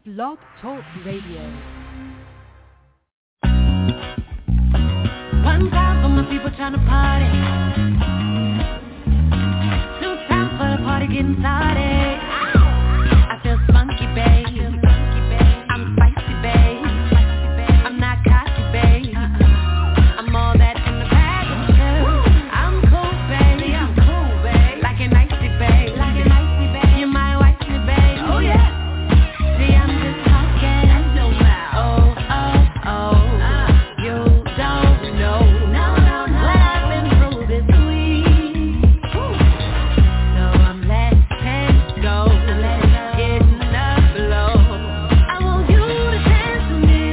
Blog Talk Radio. One time for my people trying to party. Two times for the party getting started. I feel spunky, babe. I'm spicy, babe. I'm not cocky, babe. I'm all that in the bag of two. I'm cool, babe. Like an icy, babe. You might wife me, babe. Oh yeah. See, I'm just talking. Oh. You don't know what I've been through this week. So I'm letting go, getting up low. I want you to dance with me.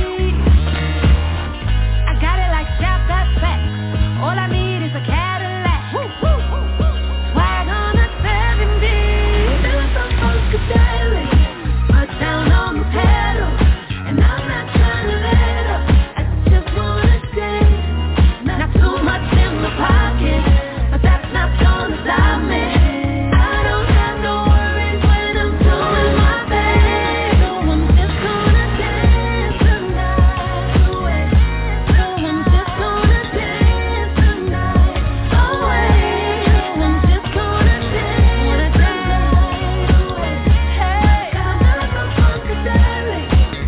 I got it like Chef, that's facts. All I need is a Cadillac. Swag on a 70. Feeling so funkadelic. Put down on the pedal, and I'm not trying to let up. I just wanna dance. Not too much in my pocket, but that's not gonna stop me. I don't have no worries when I'm doing my thing. So I'm just gonna dance tonight away. So I'm just gonna dance tonight away. I'm just gonna dance tonight away. Hey, I'm not so funkadelic,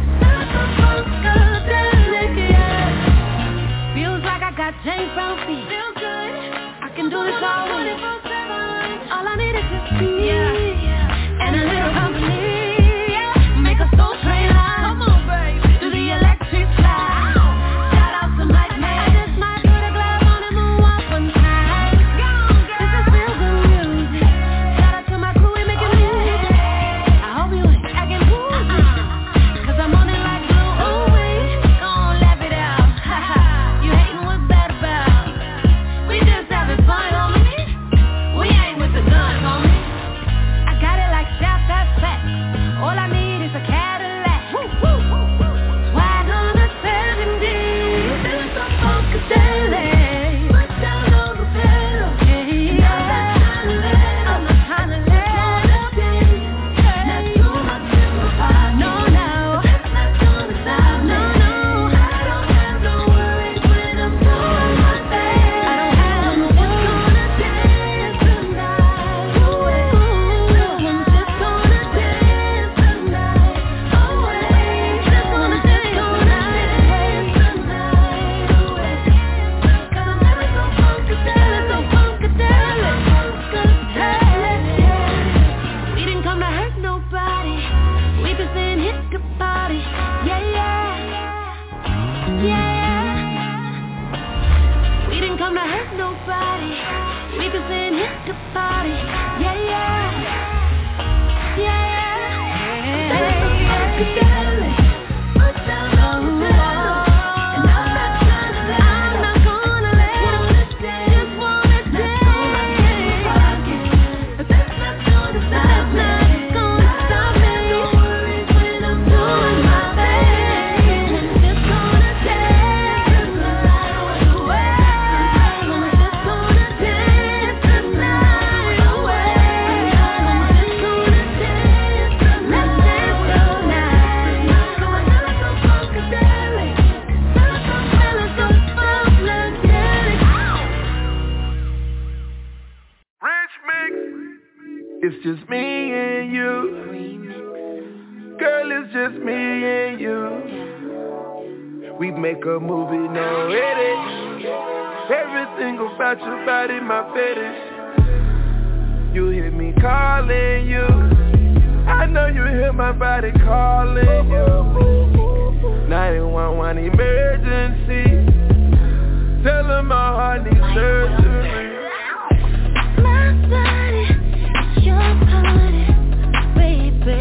yeah. Feels like I got James Brown feet. Feel good. I can do this all week. All I need is just peace and a little company. Make a soul train line. Come on, baby. Do the electric slide. Shout out to Mike Man. I just might put a glove on and moonwalk one time. This is real good music. Shout out to my crew, we making music. I hope you ain't acting woozy, 'cause I'm on it like glue. Ooh, gon' laugh it out. You hating, what's that about? We just having fun, homie. We ain't with the guns, homie. I got it like Chef, that's facts. All I need is a Cadillac. Swag on a 70. Feeling so funkadelic. Put down on the pedal. Yeah. I'm not trying to let up. Not too much in my pocket. No. That's not gonna stop me. No. I don't have no worries when I'm doing my thing. I'm just gonna dance tonight away. I'm just gonna dance tonight away. Just gonna dance tonight away. 'Cause I'm never so funkadelic. We didn't come to hurt nobody. We just saying hit the body. Yeah. We didn't come to hurt nobody. We just saying hit the body. Yeah. Funkadelic. Put down on the pedal, and I'm not gonna let up. Just wanna dance. But that's not gonna stop me. I don't have no worries when I'm doing my thing. I'm just gonna dance tonight away. I'm just gonna dance tonight away. I'm just gonna dance tonight. Let's dance tonight. 'Cause I'm feeling so funkadelic. Feeling so funkadelic. Rich Mix. It's just me and you. Girl, it's just me and you. We make a movie, no edit. Everything about your body, my fetish. You hear me calling you. I know you hear my body calling you. 911 emergency. Tell them my heart needs surgery. My body, your body, baby.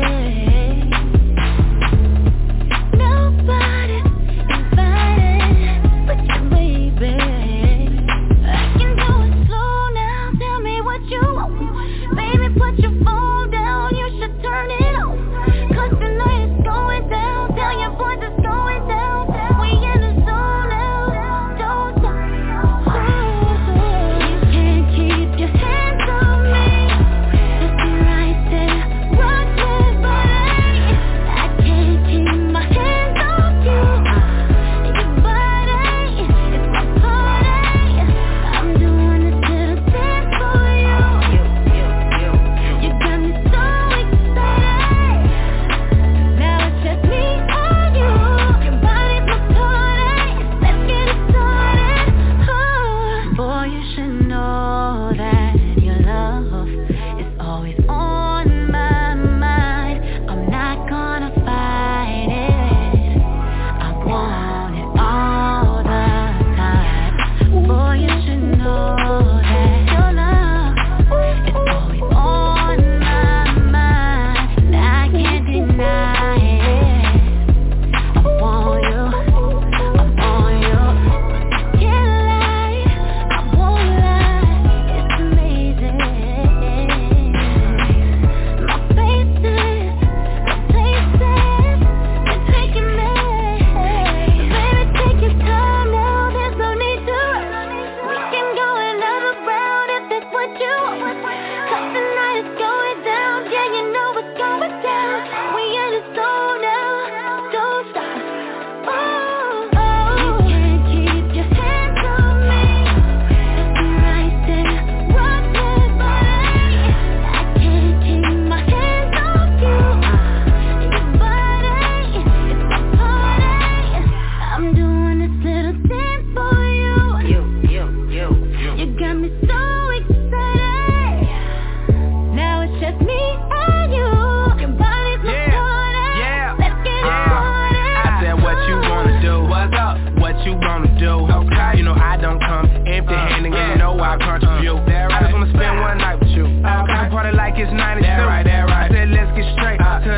Nobody invited but you, baby. I can do it slow now. Tell me what you want. Baby, put your phone down. You should turn it on. 'Cause tonight it's going down. Tell your boys it's going down. We in the zone now. Don't stop.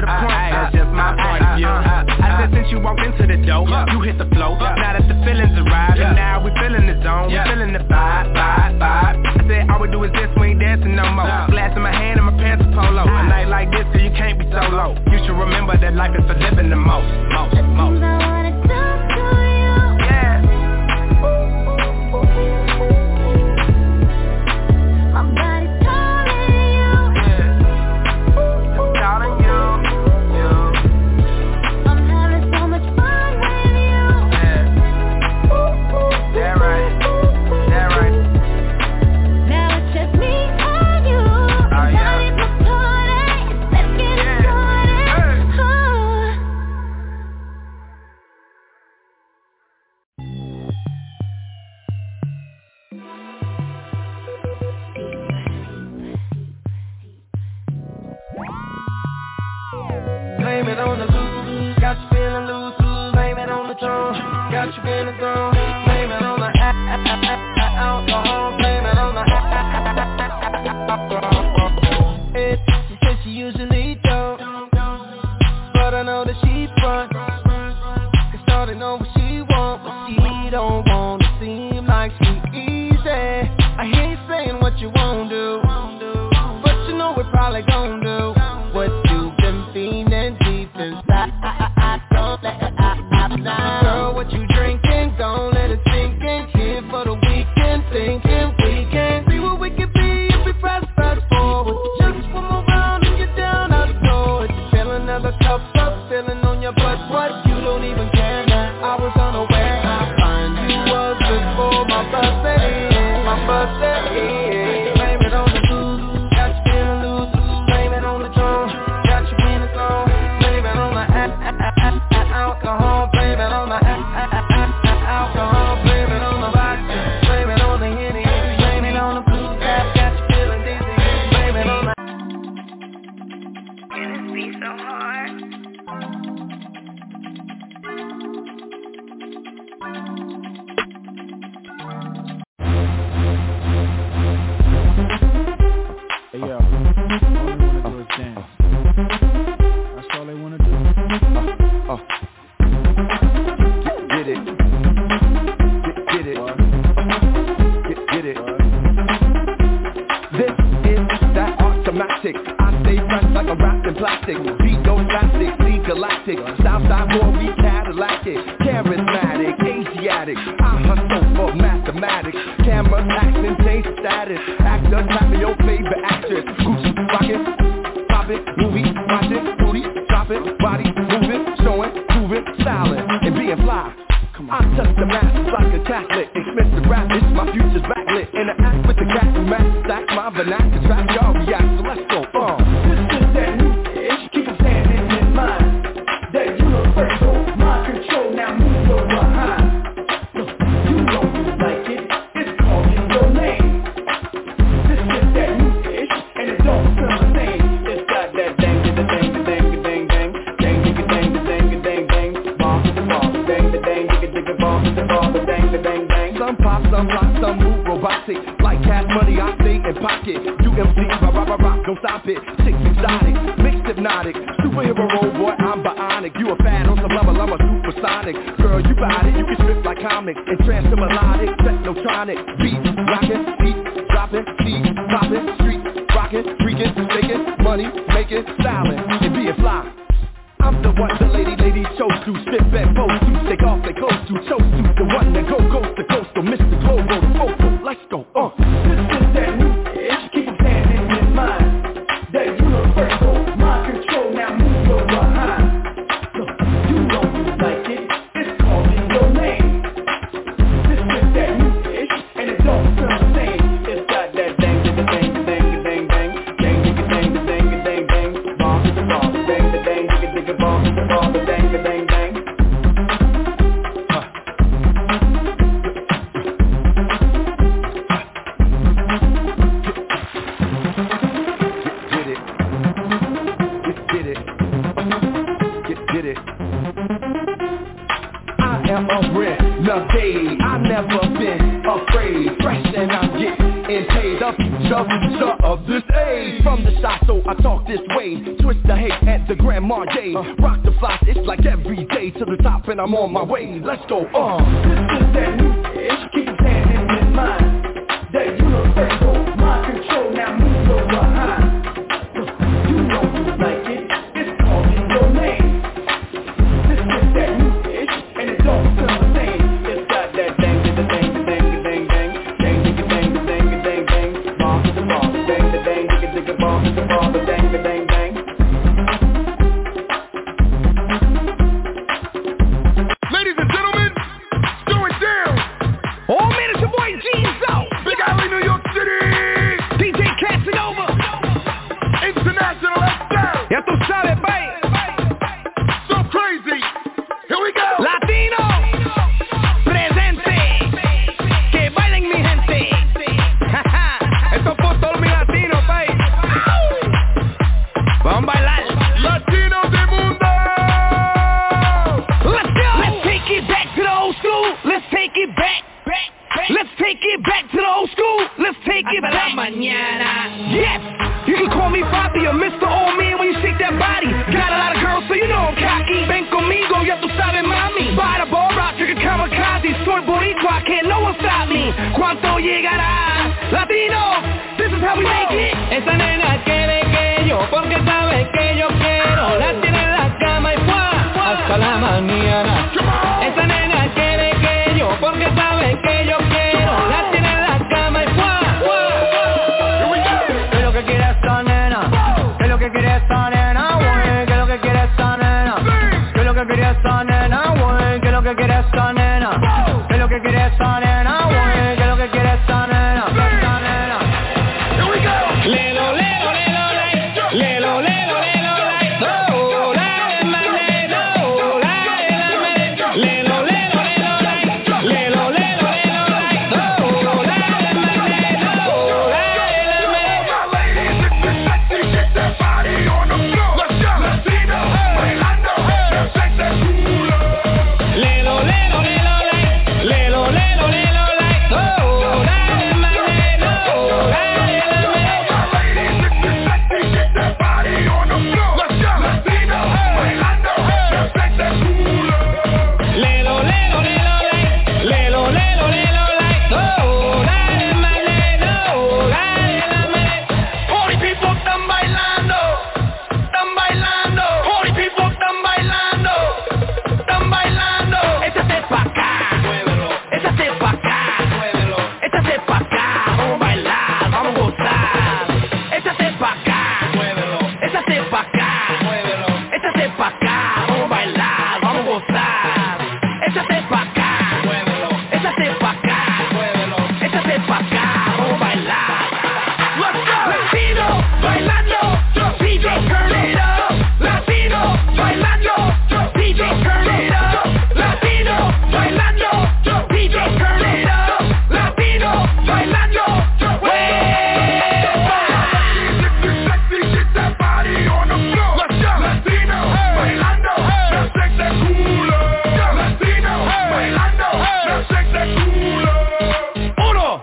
the point, that's just my point of view. I said since you walked into the door, you hit the flow. Now that the feelings arrived, and now we feeling the zone, we feeling the vibe. I said all we do is this, we ain't dancing no more. Glass in my hand and my pants are polo. A night like this, so you can't be so low. You should remember that life is for living the most. Blame it on the blues, got you feeling loose. Blame it on the drums, got you feeling gone. Blame it on the alcohol. Blame it on the alcohol. She said she usually don't, but I know that she front. Cause all they know what she want, but she don't want to seem like she easy. I hear you saying what you won't do, but you know what probably gon' do what you've been feeling deep inside. Don't let it out. Girl, what you drinking? Don't let it sink in. Here for the weekend, thinking we can see what we can be if we fast forward. Just one more round and you're down out the door. Fill another cup up, feeling on your butt. What? You don't even care now. I was unaware how fine you was before my birthday. Blame it on the blues, got you feeling loose. Blame it on the drums, got you feeling gone. Blame it on the alcohol. Blame it on the alcohol. Blame it on the vodka. Blame it on the Henny. Blame it on the blue cap, got you feeling dizzy. Blame it on the. Can this be so hard? Hey yo, all they wanna do is dance. That's all they wanna do. Get it. Get it. Get it. This is that automatic. I stay fresh like a wrapped in plastic. Beat goes plastic, see galactic. Southside boy, we Cadillac it. Charismatic, Asiatic. I hustle for mathematics. Camera, action, change status. Actor, tap me your favorite actress. Gucci, rockin', poppin', movie, watchin', booty, droppin', body, moving, showing, proving, styling, and being fly. I touch the masses like a Catholic. Expensive rap, it's my future's backlit. Interact with the cat and mass stack my vernacular track. Y'all react, so let's go. This is that new ish. Keep a standing in mind. That universal mind control. Now move your behind. You know you like it. It's calling your name. This is that new ish, and it don't sound the same. It's got that dang, dang, dang, dang, dang, dang, dang, dang, dang, dang, dang, dang, ball to the ball, dang, dang, dang, ball to the ball, dang, dang, dang. Some pop, some rock, some move robotic. Like cash money, I stay in pocket. You MC, rock, don't stop it. Chicks exotic, mixed hypnotic. Superhero role, boy, I'm bionic. You a fan on some level, I'm a supersonic. Girl, you got it, you can strip like comics. And trance to melodic, technotronic. Beat, rockin', beat, droppin', beat, poppin', street, rockin', freakin', fakin', money, making, styling, and being fly. I'm the one the lady chose to spit back pose to, take off their clothes to, chose to, the one that go coast to coast, so Mr. Globo to focal, let's go, This is that new ish, keep it standing in mind, that universal mind control, now move your behind, you know you like it, it's calling your name, this is that new ish, and it don't sound the same, it's got that dang, dang, dang, dang, dang, dang, dang, dang, dang, dang, dang, dang, ball to the ball, dang, dang, dang, ball to the ball, dang, dang, dang. I am a renegade, I never been afraid. Fresh and I'm getting hey, the future of this age. From the shop, so I talk this way. Twist the hate at the Grand Marquis. Rock the fly, it's like every day to the top and I'm on my way. Let's go, This is that new ish, keep standing in mind. That universal mind control, now move your behind. You know you like it, it's calling your name. This is that new ish, and it don't sound the same. It's got that dang, dang, dang, dang, dang, dang, dang, dang, dang, dang, dang, dang, bomb to the bomb, dang, dang, dang, dang, bomb to the bomb, dang, dang, dang, dang. Ladies and gentlemen, it's going down. Oh man, it's your boy G-Zo. Big Alley, New York City. DJ Casanova. International X-Sound. Ya tú sabes, babe. So crazy. Here we go. Latino, presente. Que bailen mi gente. Esto es por todos mis latinos, babe. Vamos a bailar. Latinos del mundo. Let's go. Let's take it back to the old school. Let's take it back. Let's take it back to the old school. Let's take it back. Mañana. Yes. You can call me Papi or Mr. Old Man when you shake that body. Got a lot of girls, so you know I'm cocky. Ven conmigo, ya tú sabes, mami. By the ball rock, trigger kamikaze. Soy boricua, can't no one stop me. ¿Cuánto llegará? Latino, this is how we make it. Esa nena quiere que yo, porque sabe que yo quiero. La tiene en la cama y fuá, hasta la mañana. Esa nena quiere que yo, porque sabe que yo quiero. La tiene en la cama y fuá. ¿Qué es lo que quiere esta nena? ¿Qué es lo que quiere esta nena, güey? ¿Qué es lo que quiere esta nena? ¿Qué es lo que quiere esta nena, güey? ¿Qué es lo que quiere esta nena? ¿Qué es lo que quiere esta nena, güey? ¿Qué es lo que quiere esta nena? Esta nena. Here we go. Lelo, lelo, lelo, like. Lelo, lelo, lelo, like. Oh, la, ma, lelo, la, ma, lelo, lelo, lelo, like. Lelo, lelo, lelo, like. Oh, la, ma, lelo, la, My ladies, if you're sexy, get that body on the floor. Let's go. Latino, bailando, now shake that culo. Lelo, lelo, lelo, like. Lelo, lelo, lelo, like. Oh, la, ma, lelo, la, My ladies, if you're sexy, get that body on the floor. Let's go. Latino, bailando, now shake that culo. Lelo, lelo, lelo, like. Lelo, lelo, lelo, like. Oh, la, ma, lelo, la, Holy people están bailando, están bailando. Holy people están bailando, están bailando. Échate pa' acá, muévelo. Échate pa' acá, muévelo. Échate pa' acá, vamos a bailar, vamos a gozar. Échate pa' acá, muévelo. Échate pa' acá, muévelo. Échate pa' acá, vamos a bailar, vamos a gozar. Échate pa' acá, muévelo. Échate pa' acá, muévelo. Échate pa' acá, vamos a bailar. Let's go. Latino, bailando, DJ turn it up. Latino, bailando, DJ turn it up. Latino, bailando, DJ turn it up. Latino, bailando, Ladies, if you're sexy, get that body on the floor. Let's go. Latino, bailando, now shake that culo. Latino, bailando, now shake that culo. 1,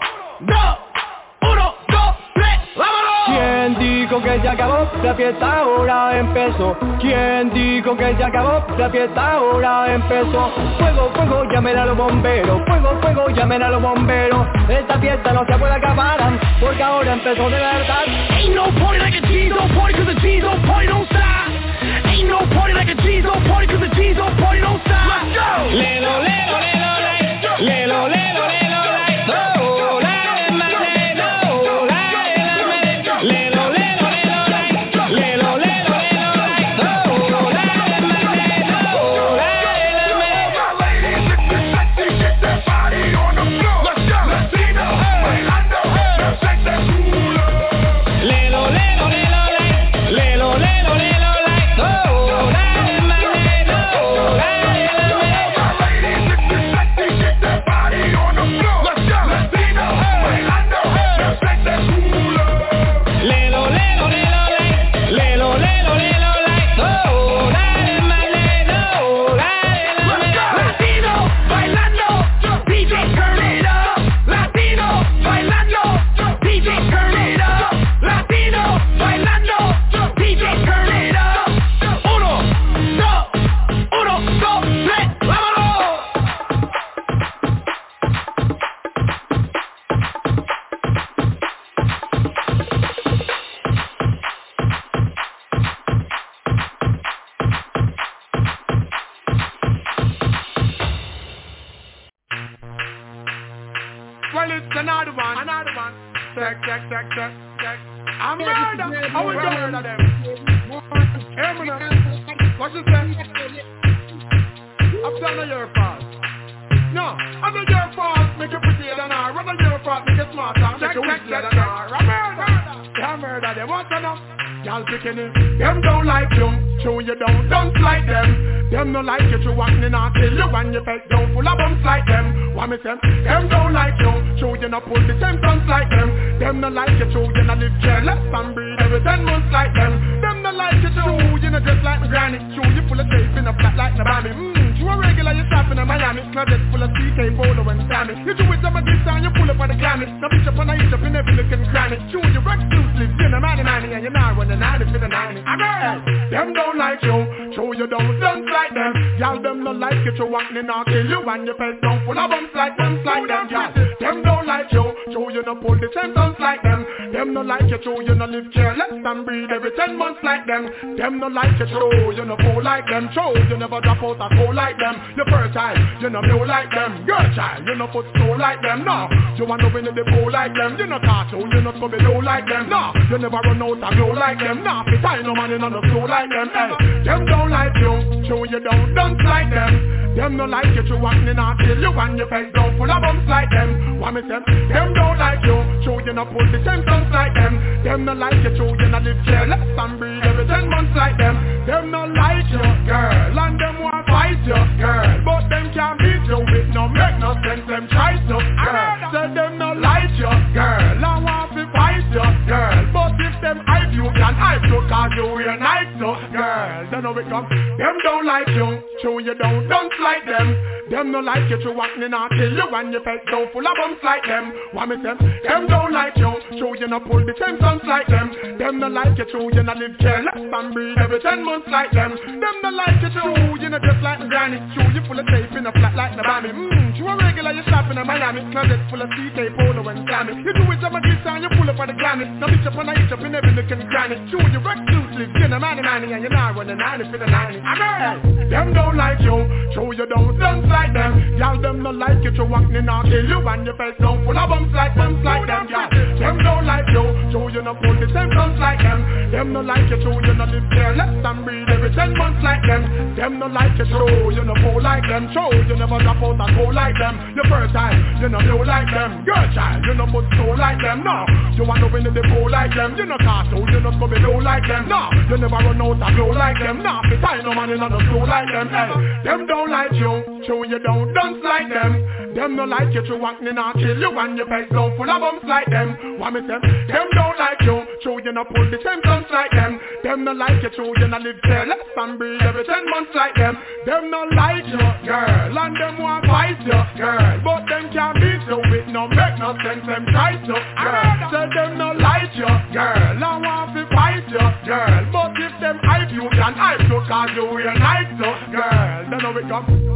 2, 3, vámonos. ¿Quién dijo que se acabó? La fiesta ahora empezó. ¿Quién dijo que se acabó? La fiesta ahora empezó. Fuego, fuego, llamen a los bomberos. Fuego, fuego, llamen a los bomberos. Esta fiesta no se puede acabar, porque ahora empezó de verdad. Ain't no party like a G's, no party cause the G's, no party don't stop. Ain't no party like a G's, no party cause the G's, no party don't stop. Let's go. Lelo, lelo, lelo, like. Lelo, lelo, lelo, like. Oh, la, ma, lelo, la, ma, lelo, lelo, lelo, like. Lelo, lelo, lelo, like. Oh, la, ma, lelo, la, My ladies, if you're sexy, get that body on the floor. Let's go. Latino, bailando, now shake that culo. Lelo, lelo, lelo, like. Lelo, lelo, lelo, like. Oh, la, ma, lelo, la, My ladies, I'm murder. I will murder them. Hey, man. What you say? I'm telling your fault. No, I know your fault. Make you prettier than her. Rather your fault. Make you smarter. Make you wickeder than her. I'm murder. Yeah, murder. They want to know. Y'all picking it. Them don't like you. Show you don't like them. Them don't like you. You walking in and kill you when you fake down full of bumps like them. What me say? Them don't like you. Show you not pull the same stunts like them. Them don't like you. Show you not live careless and breathe every 10 months like them. Them don't like you. Show you not just like my granny. Show you full of tape in a flat like the Bambi. You a regular, you shop in a Miami. Closet full of CK, Polo and Sammy. You do it some of this time, you pull up on the glammy. Now bitch up on the hitch up in every looking granny. Show you rock loosely, you're the 90 and you're not running 90 for the 90. Them don't like you, show you don't like them. Y'all them don't like you, you walking in and kill you and your face down full of bumps like them, y'all. Them don't like you, show you don't pull the same stunts like them. Them don't like you, show you don't live careless and breathe every 10 months like them. Them don't like you, show you don't fall like them. Show you never drop out a cold like them. Your first time, you know blow like them. Girl child, you know put slow like them. No, you want to win in the bowl like them. You know cartoon, you know come below like them. No, you never run out and glow like them. No, fit I no man in on the flow like them. Hey, them don't like you, show you don't like them. Them don't like you, you walking in and kill you and your face down full of bumps like them. What me say? Them don't like you, show you not pull the same stunts like them. Them don't like you, show you not live careless and breathe every 10 months like them. Them don't like you, girl, and them want fight you, girl, but them can't beat you with no make no sense. Them try to, girl, say them not like you, girl, and want to fight you, girl, but if them hype you can hype you, cause you wear nice, so girl, then how it come. Them don't like you, show you don't like them. Them don't like you, you walking in and kill you and your face so full of bumps like them. What me say? Them don't like you, show you not pull the same stunts like them. Them don't like you, show you not live careless and breathe every 10 months like them. Them don't like you, show you not just like my granny. Show you full of tape in a flat like the Bambi. You a regular, you shop in a Miami. Closet full of CK, Polo and Sammy. You do it some of this time, you pull up on the glammy. Now bitch up on the hitch up in every looking granny. Show you rock loosely, you're the 90 and you're not running 90 for the 90. Them don't like you, show you don't like them. Y'all them don't like you, you walking in and kill you and your face down full of bumps like them, y'all. Them don't like you, show you not pull the same stunts like them. Them don't like you, show you not live careless and breathe every 10 months like them. Them don't like you, show you not fall like them. Show you never drop out and go like them. Your first time, you know blow like them. Girl child, you know put slow like them. No, you want to win in the bowl like them. You know cartoon, you know come below like them. No, you never run out and blow like them. No, fit I no man in on the flow like them. Hey, them don't like you, show you don't like them. Them don't like you, you walking in and kill you and your face down full of bumps like them. What me say? Them don't like you, show you not pull the same stunts like them. Them don't like you, show you not live careless and breathe every 10 months like them. Them don't like you, girl, and them want fight you, girl, but them can't beat you with no make no sense. Them try to, girl, say them don't like you, girl, and want to fight you, girl, but if them hype you can hype you cause you wear nice, so girl, then how it come.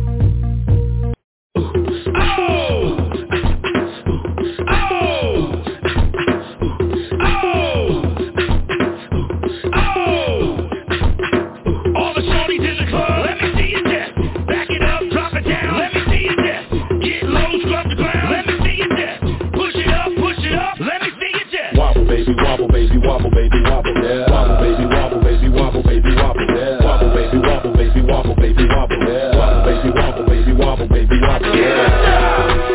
Wobble baby, wobble baby, wobble, yeah. Wobble baby, wobble baby, wobble baby, wobble, yeah. Wobble baby, wobble baby, wobble baby, wobble, yeah. Wobble baby, wobble baby, wobble baby, wobble, yeah.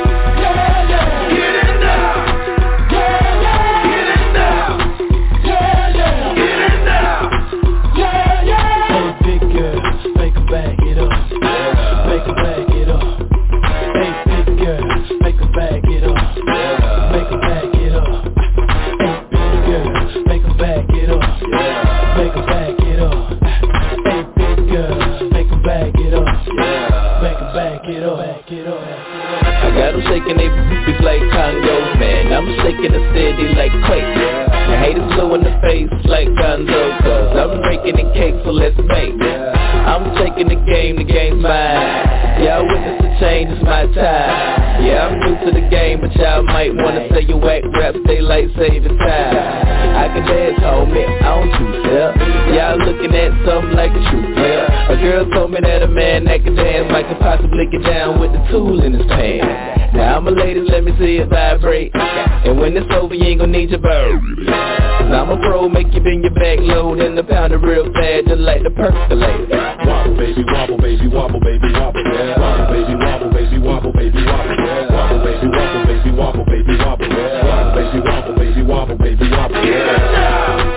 Shaking they boobies like Congo, man. I'm shaking the city like Quake. The haters blue in the face like Gonzo, cause I'm breaking the cake, so let's make. I'm taking the game's mine. Y'all witness the change, it's my time. Yeah, I'm new to the game, but y'all might wanna say you act rap, stay like saving time. I can dance, homie, I don't choose, yeah. Y'all looking at something like a true player. A girl told me that a man that can dance might could possibly get down with the tool in his pants. Now I'm a lady, let me see it vibrate. And when it's over, you ain't gonna need your bird. Cause I'm a pro, make you bend your back low, then the pound it real fast, just like the percolator. Wobble baby, wobble baby, wobble baby, wobble. Yeah. Wobble baby, wobble baby, wobble baby, wobble. Yeah. Wobble baby, wobble baby, wobble baby, wobble. Yeah. Wobble baby, wobble baby, wobble baby, wobble. Yeah.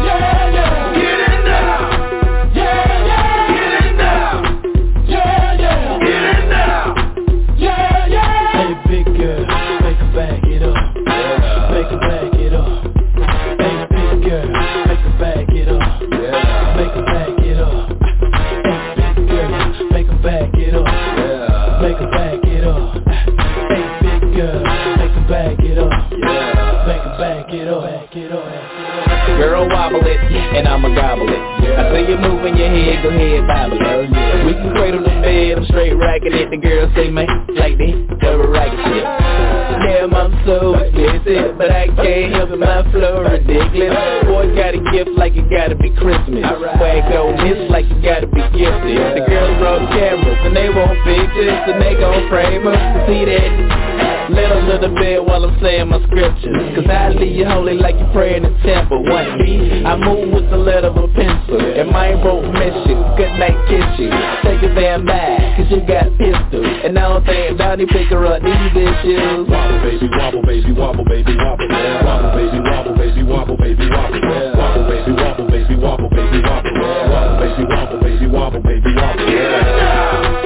Girl, wobble it, and I'ma gobble it. I see you moving your head, go ahead, bobble it. We can cradle the bed, I'm straight rocking it. The girl say, man, like this, double rocket shit. Damn, I'm so explicit, but I can't help it, my flow ridiculous. Boy got a gift like it gotta be Christmas. Swag don't miss like you gotta be gifted. The girls brought cameras, and they want pictures, and they gon' frame us. See that? Let a little bit while I'm saying my scriptures. Cause I leave you holy like you pray in the temple. 1B, I move with the letter of a pencil. And my won't miss you, good night kiss you. Take a damn back, cause you got pistols. And I don't think Donnie pick her up these issues. Wobble baby, wobble baby, wobble baby, wobble. Yeah. Wobble baby, wobble baby, wobble baby, wobble. Yeah. Wobble baby, wobble baby, wobble baby, wobble. Yeah. Wobble baby, wobble baby, wobble baby, wobble. Yeah.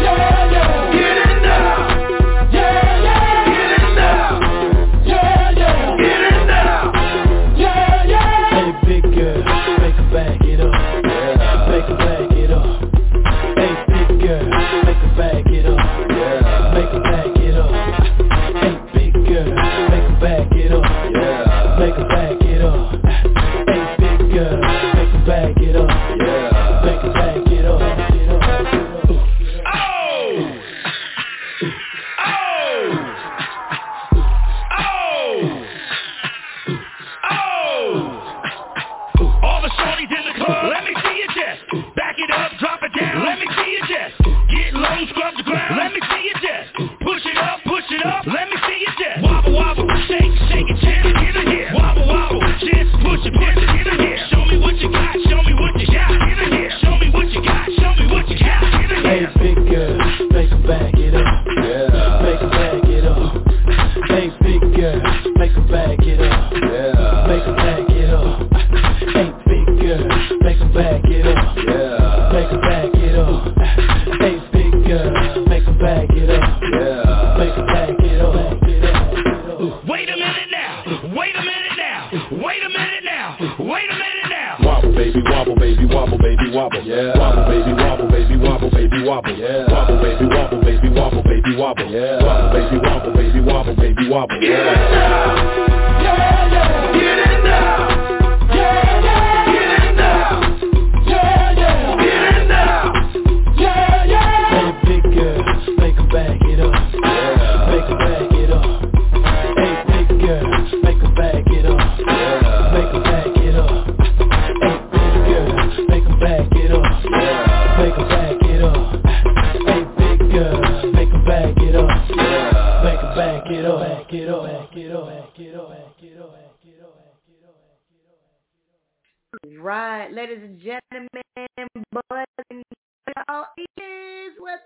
Right, ladies and gentlemen, boys and girls, is what's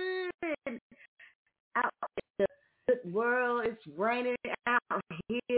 good out in the world. It's raining out here.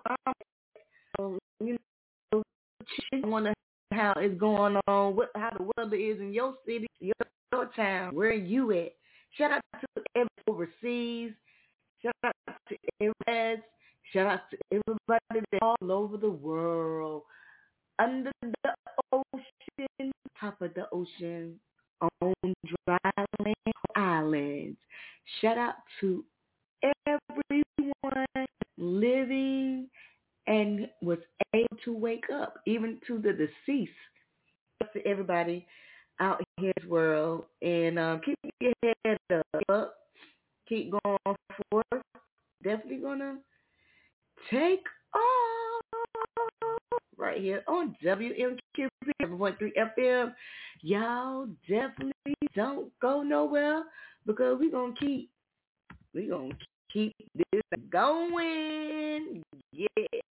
You know, I wonder how it's going on, how the weather is in your city, your town, where you at. Shout out to everybody overseas. Shout out to everybody. Shout out to everybody all over the world. Under the ocean, top of the ocean, on dry land islands. Shout out to everyone living and was able to wake up, even to the deceased. To everybody out here in this world. And keep your head up. Keep going forward. Definitely going to take off. right here on WMQP 7.3 FM. Y'all definitely don't go nowhere because we're going to keep this going. Yeah.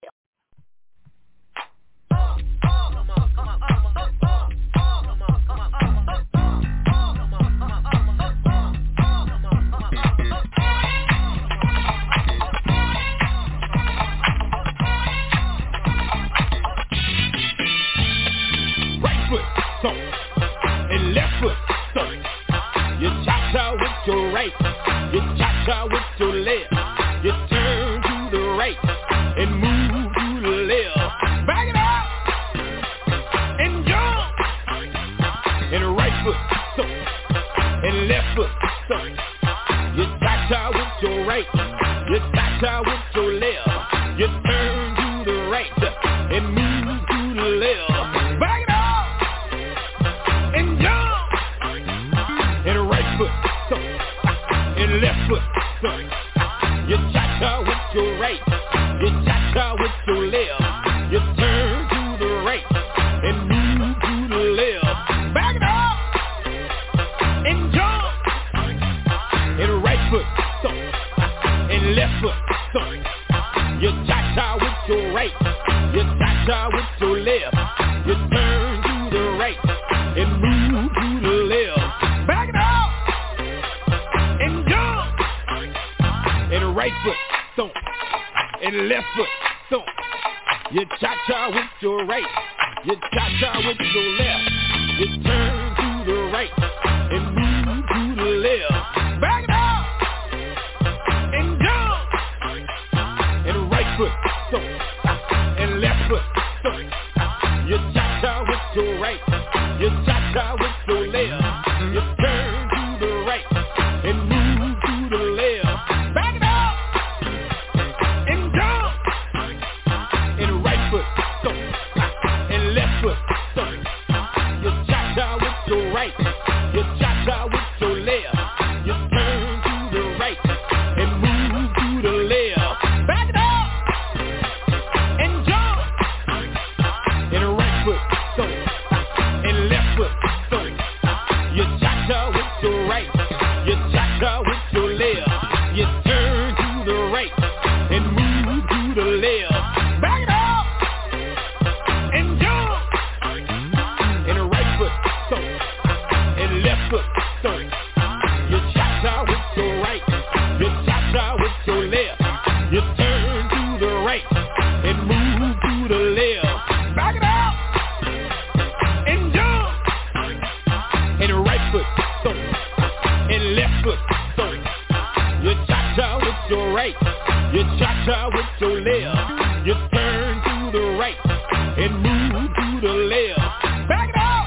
Stomp and left foot stomp. You cha-cha with your right, you cha-cha with your left. You turn to the right and move to the left. Back it up and jump. And right foot stomp and left foot stomp. You cha-cha with your right, you cha-cha with your left. You turn to the right and move to the left. Back it up. Left foot, stomp. You cha-cha with your right, you cha-cha with your left. You turn to the right and move to the left. Back it up and jump. And right foot, stomp. And left foot, stomp. You cha-cha with your right, you cha-cha with your left. You turn to the right and move to the left. Back it up. And right foot stomp, and left foot stomp. You cha-cha with your right, you cha-cha with your left. You turn to the right and move to the left. Back it up and jump. And right foot stomp, and left foot stomp. You cha-cha with your right, you cha-cha with your left. You turn to the right and move to the left. Back it up. Right, you cha-cha with your left. You turn to the right and move to the left. Back it up and jump. And right foot stomp and left foot stomp. You cha-cha with your right, you cha-cha with your left. You turn to the right and move to the left. Back it up and jump. And right foot stomp. Left foot stomp. You cha-cha with your right, you cha-cha with your left. You turn to the right and move to the left. Back it up and jump. And right foot stomp and left foot stomp. You cha-cha with your right, you cha-cha with your left. You turn to the right and move to the left. Back it up.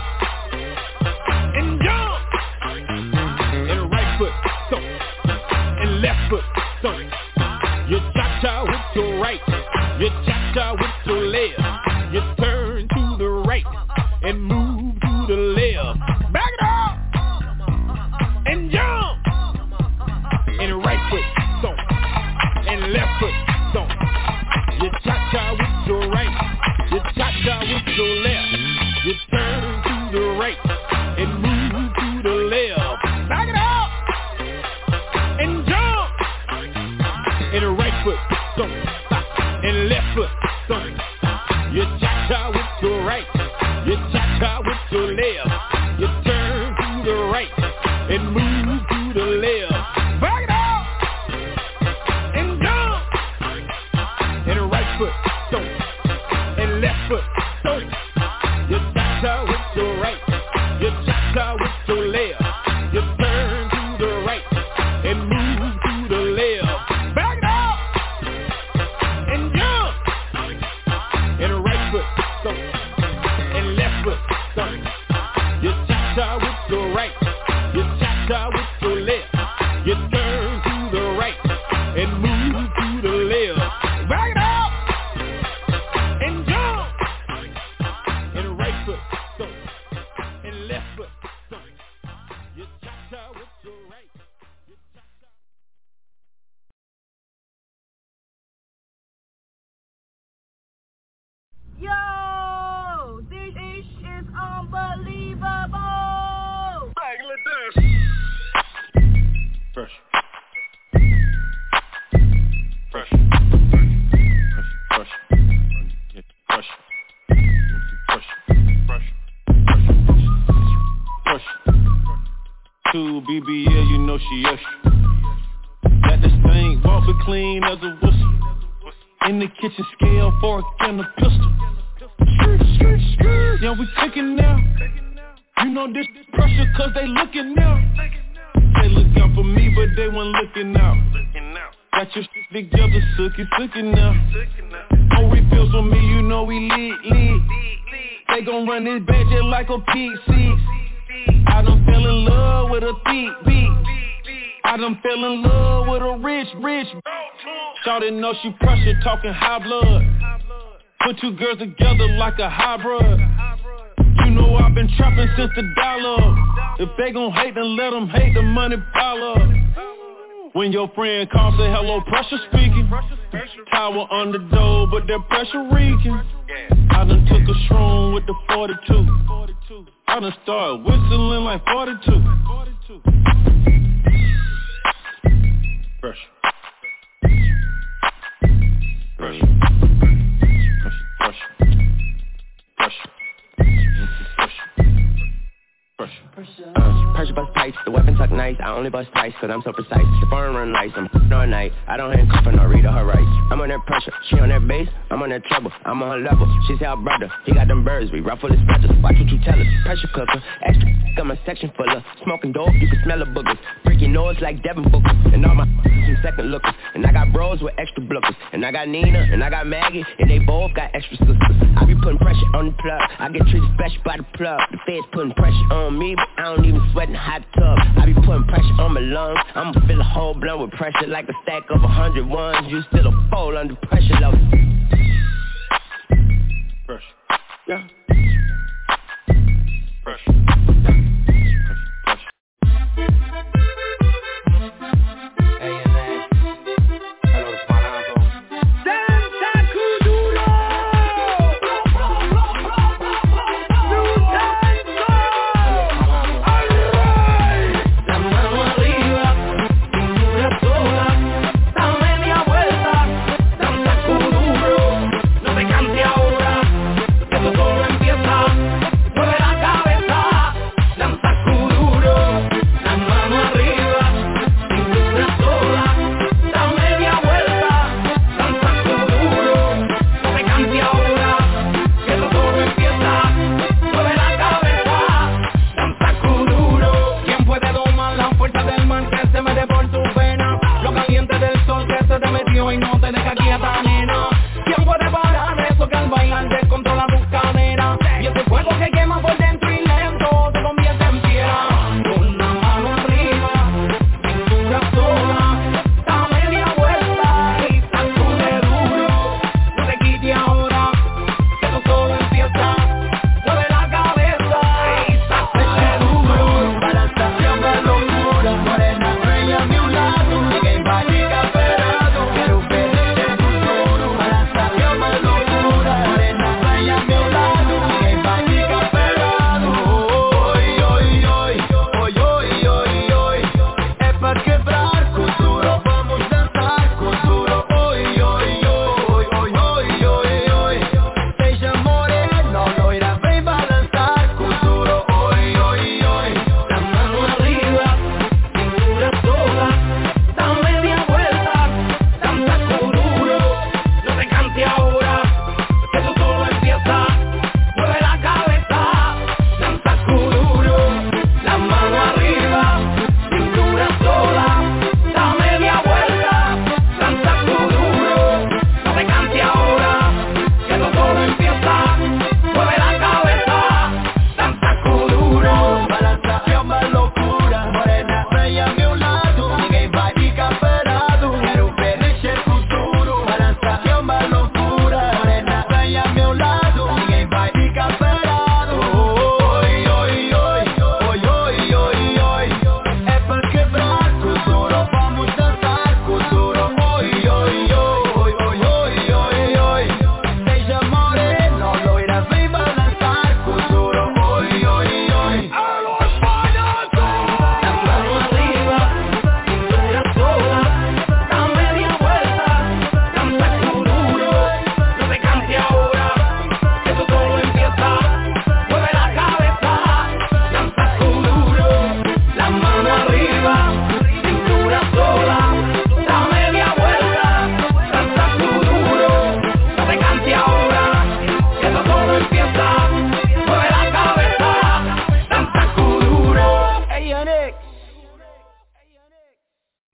Left foot stomp. You cha-cha with your right, you cha-cha with your left. You turn to the right and move to the left. Back it up and jump. And right foot stomp and left foot stomp. You cha-cha with your right, you cha-cha with your left. You turn to the right and move to the left. Back it up. And right foot stomp, and left foot stomp. You cha-cha with your right, you cha-cha with your left. You turn to the right and move to the left. Back it up and jump. And right foot stomp, and left foot stomp. You cha-cha with your right, you cha-cha with your left. You turn to the right and move to the left. And left foot stomp. You cha-cha with your right, you cha-cha with your left. You turn to the right and move to the left. Back it up and jump. And right foot stomp and left foot stomp. You cha-cha with your right, you cha-cha. Yo! attitude, BBL, you know she extra. Got this thing, walk it clean as a whistle. In the kitchen, scale, fork, and a pistol. Yeah, we cooking now. You know this pressure, cause they looking now. They look out for me, but they weren't looking out. Got your shit together, sookie now. No refills on me, you know we lead. They gon' run this bad just like a PC. I done fell in love with a thief. I done fell in love with a rich. Shawty know she pressure, talking high blood. Put two girls together like a hybrid. You know I've been trapping since the dollar. If they gon' hate, then let them hate, the money pile up. When your friend calls, say hello, pressure speaking. Tower on the door, but that pressure reeking. I done took a shroom with the 42. I done started whistling like 42. Pressure. Pressure bust pipes, the weapon tuck nice. I only bust twice, cause I'm so precise. The foreign run lights, I'm all night. I don't handcuff her, no read her rights. I'm on that pressure, she on that bass. I'm on that trouble, I'm on her level. She say our brother, he got them birds, we ruffle his feathers. Watch what you tell us, pressure cooker. Extra, got my section full of smoking dope, you can smell the boogers. Freaking noise like Devin Booker. And all my some second lookers. And I got bros with extra blookers. And I got Nina, and I got Maggie, and they both got extra sisters. I be putting pressure on the plug, I get treated special by the plug. The feds putting pressure on me, but I don't even sweat in hot tub. I be putting pressure on my lungs. I'ma fill a whole blunt with pressure like a stack of 100 ones. You still a fold under pressure, though. Pressure. Yeah. Pressure. Ahora, que todo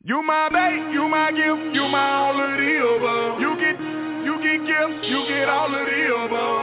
You my babe, you my gift, you my all of the above. You get gifts, you get all of the above.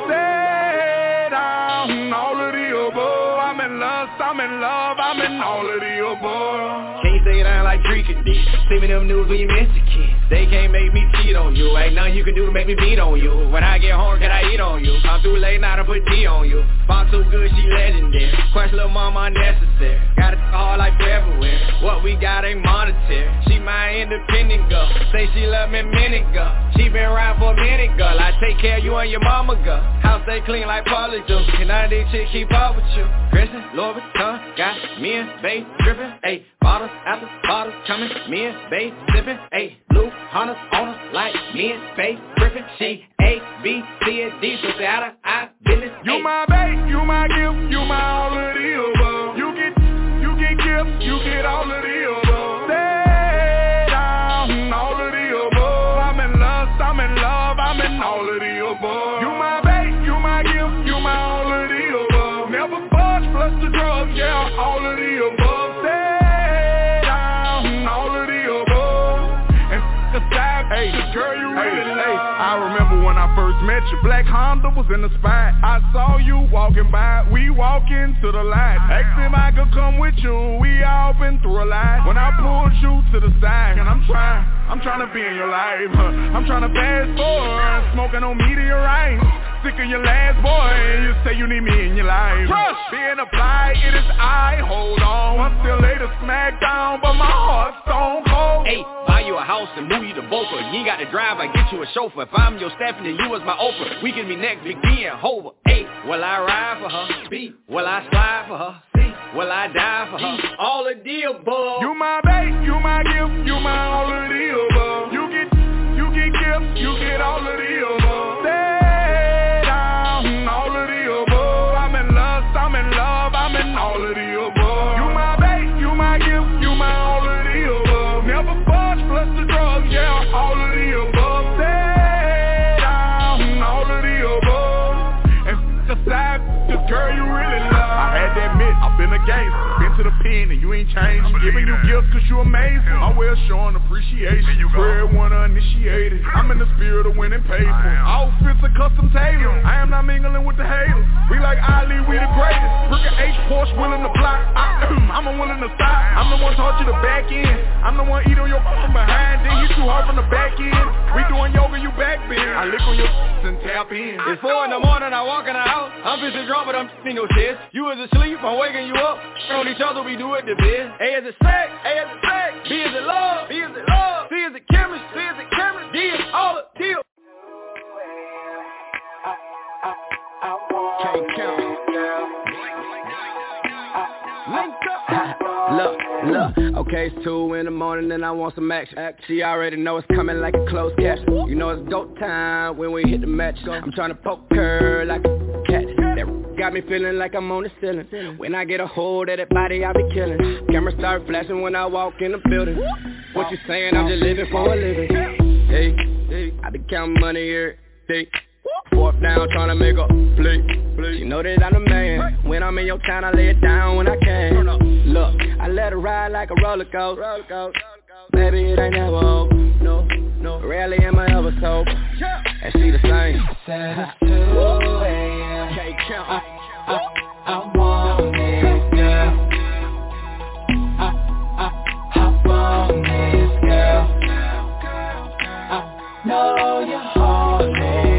Stay down, all of the above. I'm in love, I'm in love, I'm in all of the above. Can't stay down like Drake and did. Send me them news when you miss the kid. They can't make me cheat on you. Ain't nothing you can do to make me beat on you. When I get home, can I eat on you? I'm too late now to put D on you. Box so good, she legendary. Crush little mama unnecessary. Got it hard like February. What we got ain't monetary. She my independent girl. Say she love me minute girl. She been around for a minute girl. I take care of you and your mama girl. House stay clean like Polly do. And none of these chicks keep up with you. Christian, Louis Vuitton, got me and Bae drippin'. Ayy, bottles after bottles coming. Me and Bae sippin'. Ayy, blue hunters on us like me and Bae grippin'. She A, B, C, and D. So say out of our business. You my babe, you my gift, you my all of the above. You get gifts, you get all of the above. Stay down, all of the above. I'm in love, I'm in love, I'm in all of the above. You my babe, you my gift, you my all of the above. Never budge, plus the drugs, yeah, all of the above. Stay down, all of the above. And aside, hey, girl, you really love. I remember when I first met you, Black Honda was in the spot. I saw you walking by, we walking to the light. Asked if I could come with you, we all been through a lot. When I pulled you to the side, and I'm trying to be in your life. I'm trying to fast forward, smoking on meteorites. Sick of your last boy, you say you need me in your life. Trust being applied, it is I, hold on. I'm still later smack down, but my heart's stone cold. Hey, buy you a house and move you to Boca. You ain't got to drive, I get you a chauffeur. If I'm your Stephanie, you was my Oprah. We can be next, Big D and Hova. A, will I ride for her? B, will I slide for her? C, will I die for her? All of the above. You my babe, you my gift, you my all of the above. You get gifts, you get all of the above. Stay down, all of the above. I'm in love, I'm in love, I'm in all of the above. You my babe, you my gift, you my all of the above. Never budge, plus the drugs, yeah, all of the above. Stay down, all of the above. And aside, the girl you really love. I had to admit, I've been a gangster. Been to the pen and you ain't changed. Giving you gifts cause you amazing. My way of showing appreciation. Breadwinner initiated. I'm in the spirit of winning paper. Outfits are custom tailored. I am not mingling with the haters. We like Ali, we the greatest. Brick H Porsche willing to block. I'm unwilling to stop. I'm the one taught you the back end. I'm the one eat on your from behind. Then hit you hard from the back end. We doing yoga, you back bend. I lick on your and tap in. It's 4 in the morning, I walk in the house. I'm busy drunk, but I'm in your chest. You was asleep, I'm waking you up. On each other, we do it the best. A is it sex, A is it sex. B is it love, B is it love. C is it chemistry, C is it chemistry. D is all the deal. Can't count. Link up. Look, okay, it's 2 in the morning and I want some action. She already know it's coming like a closed caption. You know it's go time when we hit the match. I'm trying to poke her like a cat. That got me feeling like I'm on the ceiling. When I get a hold of that body, I be killing. Camera start flashing when I walk in the building. What you saying? I'm just living for a living. Hey, I be counting money here. Hey. 4th down, tryna make a play. You know that I'm the man. When I'm in your town, I lay it down when I can. Look, I let her ride like a roller coaster. Baby, it ain't never over. No, rarely am I ever sober. And she the same. Said it's 2 a.m. Can't count. I want this girl. I want this girl. I know you're horny.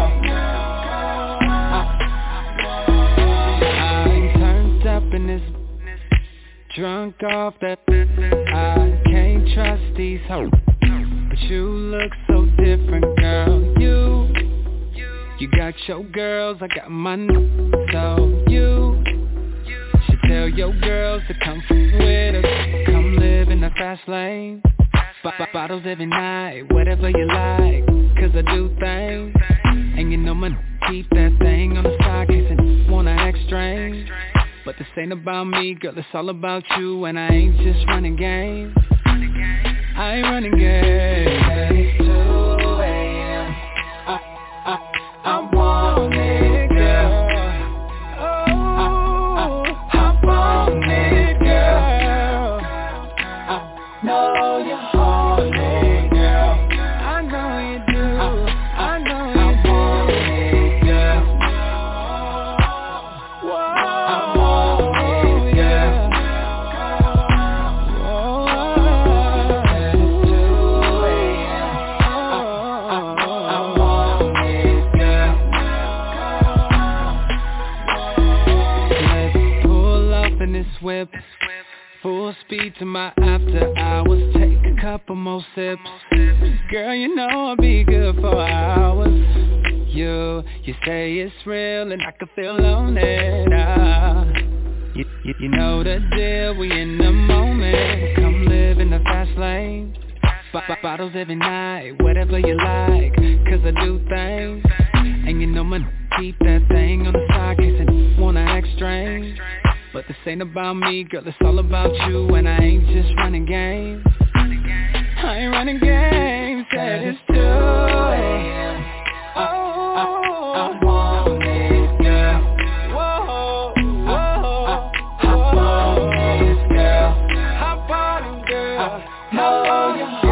Drunk off that, I can't trust these hoes. But you look so different, girl. You got your girls, I got mine. So you should tell your girls to come with us. Come live in the fast lane. Bottles every night, whatever you like. Cause I do things. And you know my keep that thing on the side. Case I wanna act strange. But this ain't about me, girl, it's all about you. And I ain't just running games. I ain't running games. It's 2 a.m. I want it, girl. I want it, girl. I know you whip. Full speed to my after hours, take a couple more sips. Girl, you know I'll be good for hours. You say it's real and I can feel on it. You know the deal, we in the moment. Come live in the fast lane. Bottles every night, whatever you like, cause I do things. And you know my keep that thing on the side, case I wanna act strange. But this ain't about me, girl, it's all about you. And I ain't just running games, I ain't running games. Said it's 2 a.m. I want it, girl. Whoa, hop on this, girl. Hop on it, girl. Hop on it, girl.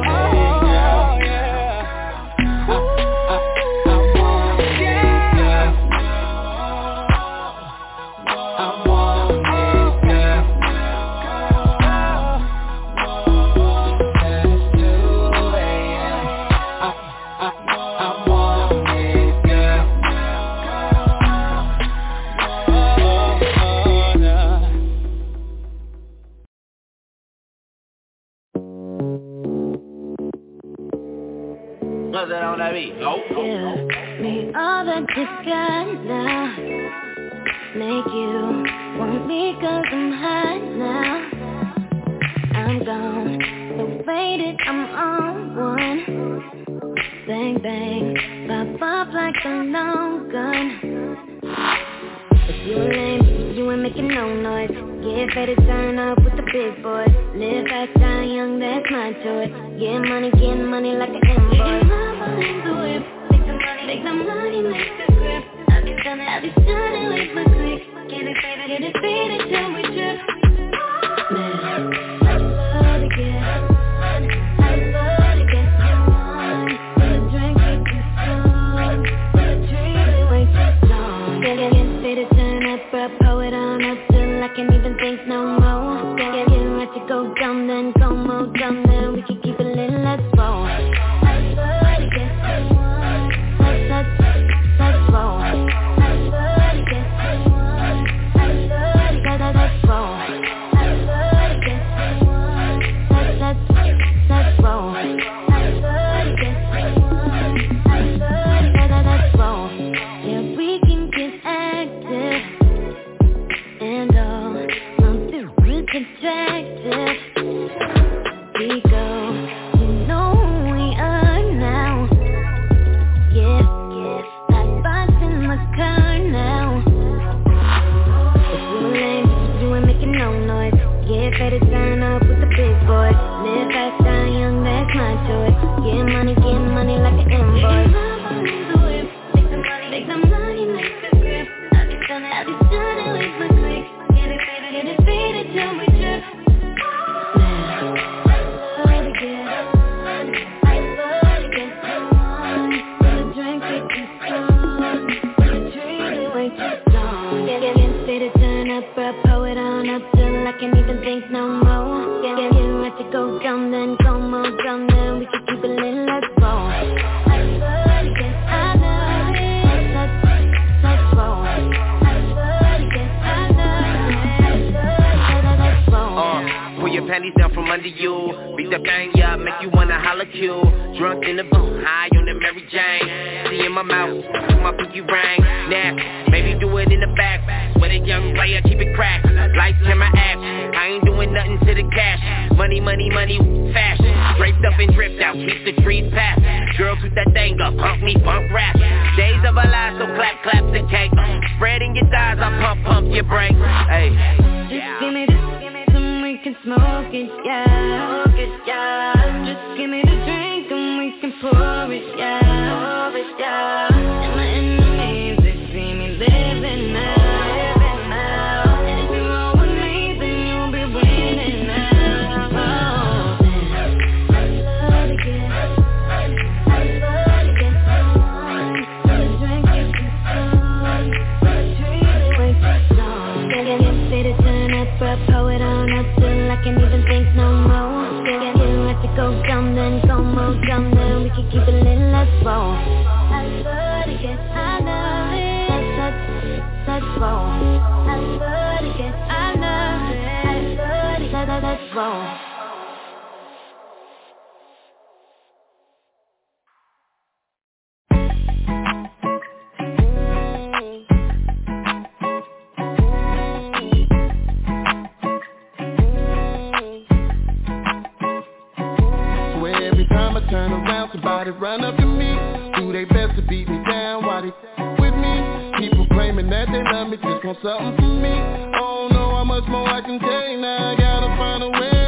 Give me all that you got now. Make you want me cause I'm hot now. I'm gone, so faded, I'm on one. Bang bang, pop up like a long gun. If you lame, you ain't making no noise. Get ready to turn up with the big boys. Live fast, die young, that's my choice. Get money like an invoice. Make the money, make the grip. I'll be stunning with my click. Get it, baby, get it, beat it till we trip. Man, I love to get on. I love to get on. With a drink, get you strong. With a dream, we wait too long. Get ready to turn up, pull it on up till I can't even think no more. Get ready to go dumb, then go more dumb, then we can keep it lit, let's roll. I love to get on. Let's roll. I love to get one. I love to get let's roll. I love to get one. Let's roll. I love to get one. I love to get let's roll. Yeah, we can get active and all. Something real attractive. We go. You know who we are now. Yeah. Car now. If you lame, you ain't making no noise. Get ready to turn up with the big boys. Live fast, die young, that's my choice. Get money like an invoice. Make the money, make the grip. I'll be stunning with my click. Get it, baby, get it, beat it till we trip. Man, I love to get on. I love to get on. With a drink, get you strong. Get ready to turn up, pull it on up till I can't even think no more. Get ready to go dumb, then go more dumb, then we can keep it lit, let's roll. I love to get, I love it. Let's roll. I love to get, I love it. Let's roll. Pull your panties down from under you. Beat that bang up, make you wanna holla Q. Drunk in the booth, high on the Mary Jane. See in my mouth, my pinky ring. Nasty, maybe do it in the back. With a young player, keep it cracked. Lights, camera, action. I ain't doing nothing to the cash. Money, fashion. Draped up and dripped out, keep the trees packed. Girls with that thing up, pump me, bump rap. Days of our lives, so clap the cake. Spreading your thighs, I pump your brakes. Hey, just give me this, and we can smoke it, yeah. Just give me the drink and we can pour it, yeah. And my enemies, they see me living now. And if you roll with me, then you'll be winning now. I love to get on. With a drink, get you strong. With a dream, wait too long. Get ready to turn up, pull it on up till I can't even think no more. Get ready to go dumb, then go more dumb, then we can keep it lit, let's roll. I love to get, I love it. Let's roll. I love to get, I love it. dance floor. Turn around, somebody run up to me. Do they best to beat me down while they with me. People claiming that they love me, just want something from me. Oh no, how much more I can take now? I gotta find a way.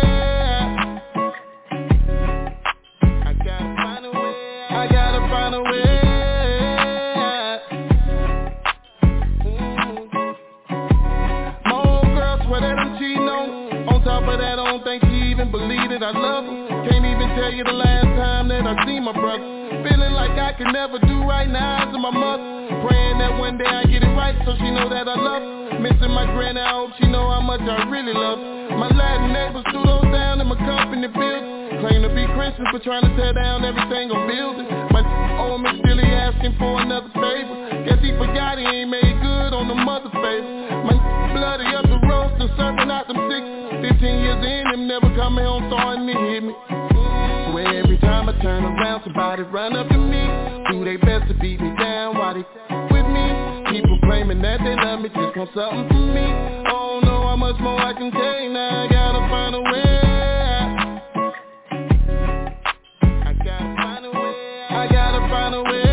I gotta find a way. I gotta find a way. My old girl swear that I'm cheating on top of that, I don't think she even believe that I love her. Can't even tell you the last time that I seen my brother. Feeling like I can never do right now to my mother. Praying that one day I get it right so she know that I love her. Missing my granny, I hope she know how much I really love her. My Latin neighbors threw those down in my company building. Claim to be Christian but trying to tear down everything I'm building. My owe me still he asking for another favor. Guess he forgot he ain't made good on the mother's favor. My bloody up the road still serving out them 6. 15 years in, him never coming home starting to hit me. Swear every time I turn around, somebody run up to me. Do they best to beat me down while they with me. People claiming that they love me, just want something from me. Oh no, how much more I can take now? I gotta find a way. I gotta find a way. I gotta find a way.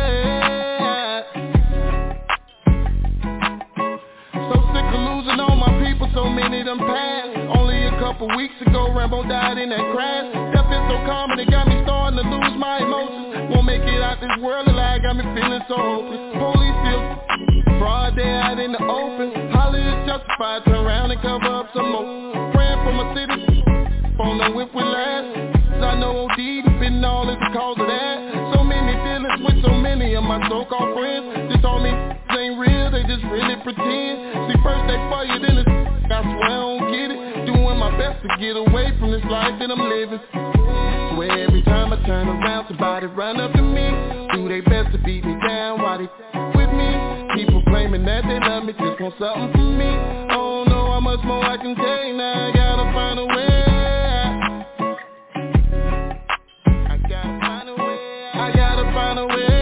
So sick of losing all my people, so many done passed. Only a couple weeks ago, Rambo died in that crash. Death is so common, it got me starting to lose my emotions. Won't make it out this world alive, got me feeling so hopeless. Police still broad day out in the open. Holly is justified, turn around and cover up some more. Praying for my city, phone no whip with last. I know OD been all is the cause of that. So many dealings with so many of my so-called friends. Just told me ain't real, they just really pretend. See, first they for you, then it's I swear I don't get it. Doing my best to get away from this life that I'm living. Swear every time I turn around, somebody run up to me. Do they best to beat me down while they with me. People claiming that they love me, just want something from me. Oh no, how much more I can take now? I gotta find a way. I gotta find a way. I gotta find a way.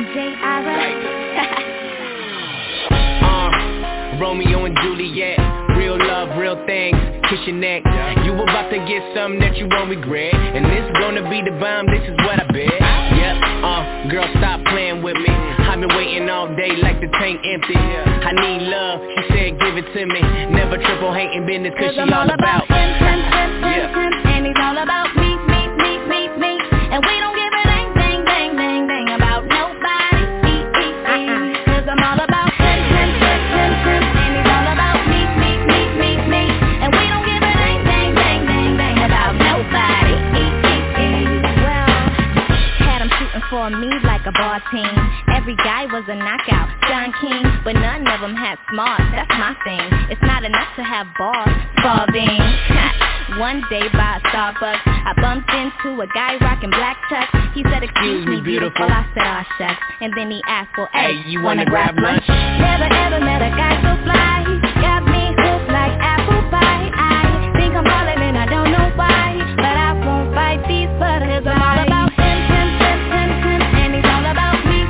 DJ Ira. Romeo and Juliet, real love, real things, kiss your neck. You about to get something that you won't regret, and this gonna be the bomb, this is what I bet. Yep, girl, stop playing with me. I've been waiting all day like the tank empty. I need love, she said give it to me. Never triple hating business cause she all about him, and he's all about me. And we don't give a dang about nobody. Cause I'm all about him, and he's all about me. And we don't give a dang about nobody. Well, had him shooting for me like a ball team. Every guy was a knockout, John King, but none of them had smarts, that's my thing. It's not enough to have balls, ball beans. One day by a Starbucks, I bumped into a guy rocking black chucks. He said, excuse me, beautiful. I said, aw, shucks. And then he asked, well, hey, you wanna grab lunch? Never ever met a guy so fly. He got me hooked like apple pie. I think I'm falling and I don't know why, but I won't fight these butterflies. I'm all about him, and he's all about me.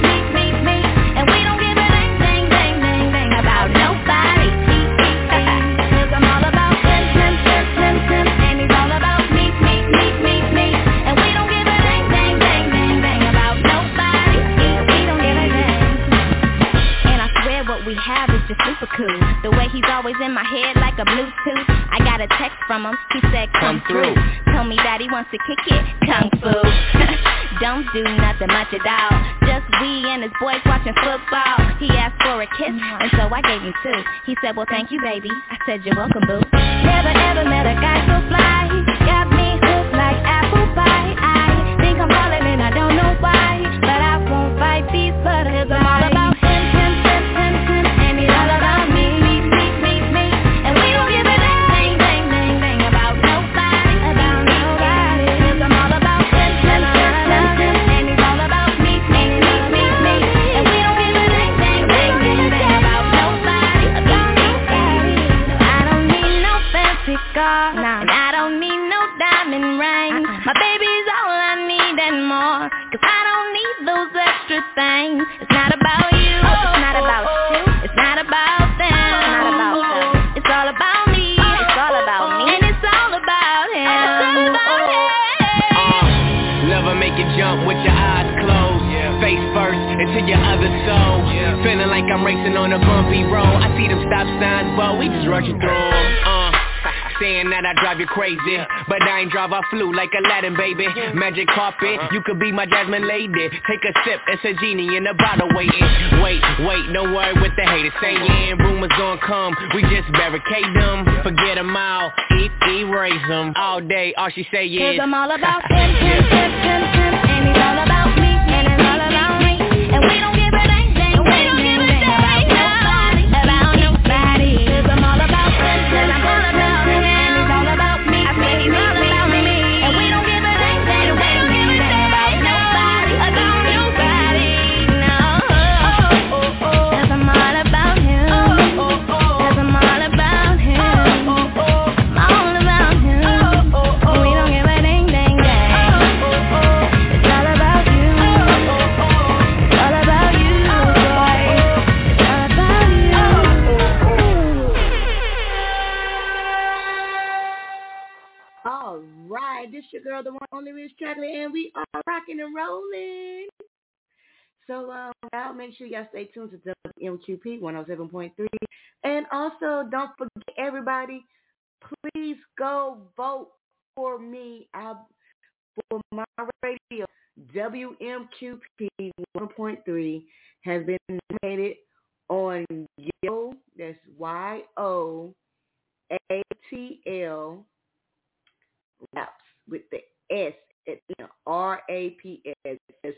And we don't give a dang about nobody. Cause I'm all about him, and he's all about me. And we don't give a dang about nobody. We don't give a dang. And I swear what we have is just super cool. The way he's always in my head like a Bluetooth. I got a text from him, he said come through. Told me that he wants to kick it, kung fu. Don't do nothing much at all. Just we and his boys watching football. He asked for a kiss, and so I gave him two. He said, well, thank you, baby. I said, you're welcome, boo. Never ever met a guy so fly. He got me hooked like apple pie. I think I'm falling and I don't know why, but I won't fight these butterflies. I'm all about him, and he's all about me. And we don't give a dang about nobody. Cause I'm all about him, and he's all about me. And we don't give a dang about nobody. I don't need no fancy car, and I don't need no diamond ring. My baby's all I need and more, cause I don't need those extra things. It's not about you, it's not about you, it's not about them, it's all about me, it's all about me, and it's all about him. Love will make you jump with your eyes closed, face first into your other soul. Feeling like I'm racing on a bumpy road. I see them stop signs, but we just rushing through 'em. Saying that I drive you crazy, but I ain't drive, I flew like Aladdin, baby. Magic carpet, you could be my Jasmine lady. Take a sip, it's a genie in a bottle waiting. Wait, don't worry what the haters saying. Rumors gonna come, we just barricade them. Forget them all, erase them. All day, all she say is, cause I'm all about him, and he's all about me, and it's all about me. And we don't give a dang about nobody. Cause I'm all about him, and I'm all about him, and he's all about me. I say he's all about me. And we don't give a dang about nobody. No. Cause I'm all about him. Cause I'm all about him. I'm all about him. We don't give a dang. It's all about you. It's all about you, boy. It's all about you. All right, this your girl, the one only Rich Chocolate, and we are rocking and rolling. So now make sure y'all stay tuned to WMQP 107.3. And also, don't forget, everybody, please go vote for me for my radio. WMQP 1.3 has been nominated on Yo, that's YOATL Raps with the S at RAPS. That's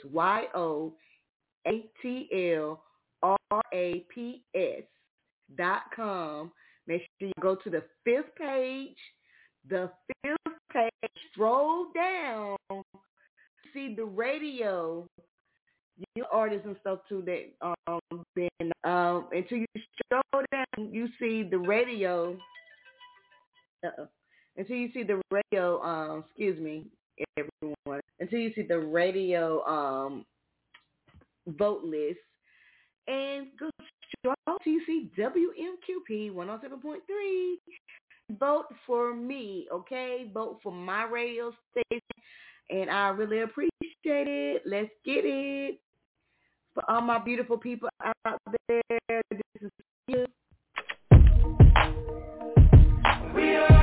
YOATL Make sure you go to the fifth page. Scroll down, see the radio, artists and stuff too that been until you scroll down, you see the radio. Until you see the radio, excuse me, everyone. Until you see the radio vote list. And go strong TC WMQP 107.3. Vote for me, okay? Vote for my radio station. And I really appreciate it. Let's get it. For all my beautiful people out there, this is you. We are.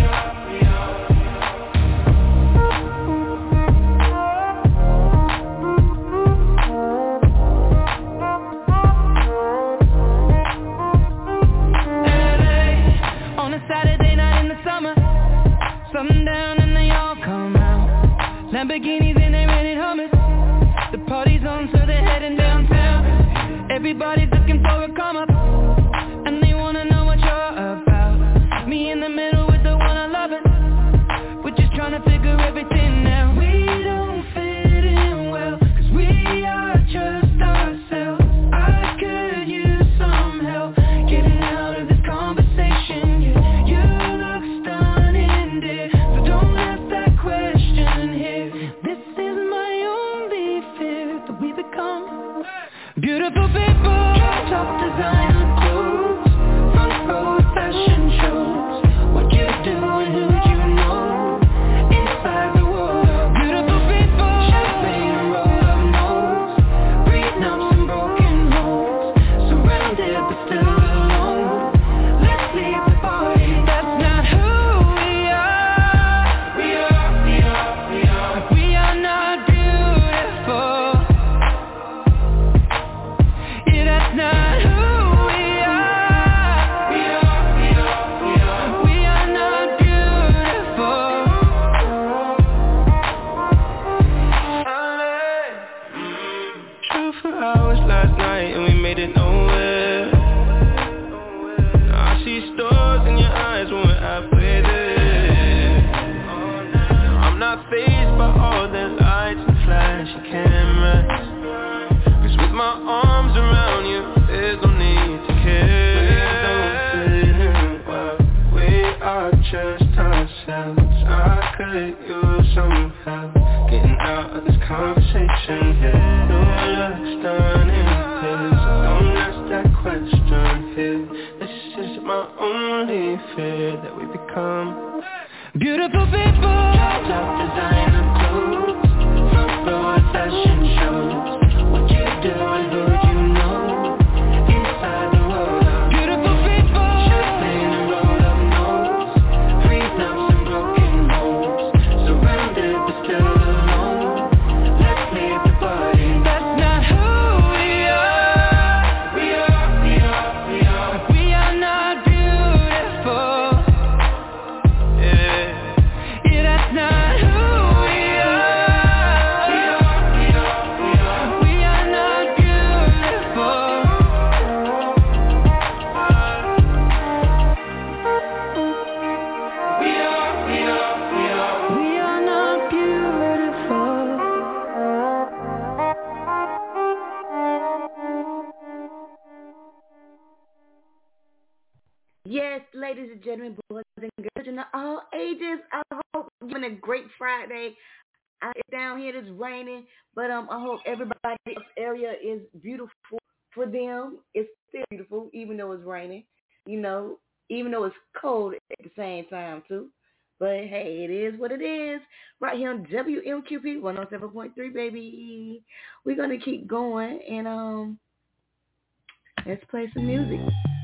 Saturday night in the summer, sundown and they all come out. Lamborghinis and they rented Hummers. The party's on, so they're heading downtown. Everybody's looking for a come up, and they wanna know what you're about. Me in the middle with the one I love it. We're just trying to figure everything out. We don't fit in well, 'cause we are just ourselves. I could use some help getting out of this conversation. Beautiful people, top designer clothes, front row fashion shows. What you do and who you know inside the world. Beautiful people, champagne and roll up nose, breathing up some broken homes. Surrounded but still alone. Let's leave the party. That's not who we are. We are not beautiful. That's not who we are. We are not beautiful. Drove for hours last night and we made it nowhere. I see stars in your eyes when we're halfway there. I'm not fazed by all the lights and flashy cameras. With my arms around you, there's no need to care. We don't fit in well, we are just ourselves. I could use some help getting out of this conversation here. No looks done in here, so don't ask that question here. This is my only fear, that we become beautiful people. Top designer clothes, front row fashion shows. What you do and who you know inside the world. Beautiful people, champagne and roll up nose, breathe up some broken homes. Surrounded but still alone. Let's leave the party. That's not who we are. We are not beautiful. Yeah, that's not who we are. Yes, ladies and gentlemen, boys and girls, and all ages, I hope you're having a great Friday. It's down here, it's raining, but I hope everybody in this area is beautiful for them. It's still beautiful, even though it's raining, even though it's cold at the same time, too. But, hey, it is what it is. Right here on WMQP 107.3, baby. We're going to keep going, and let's play some music.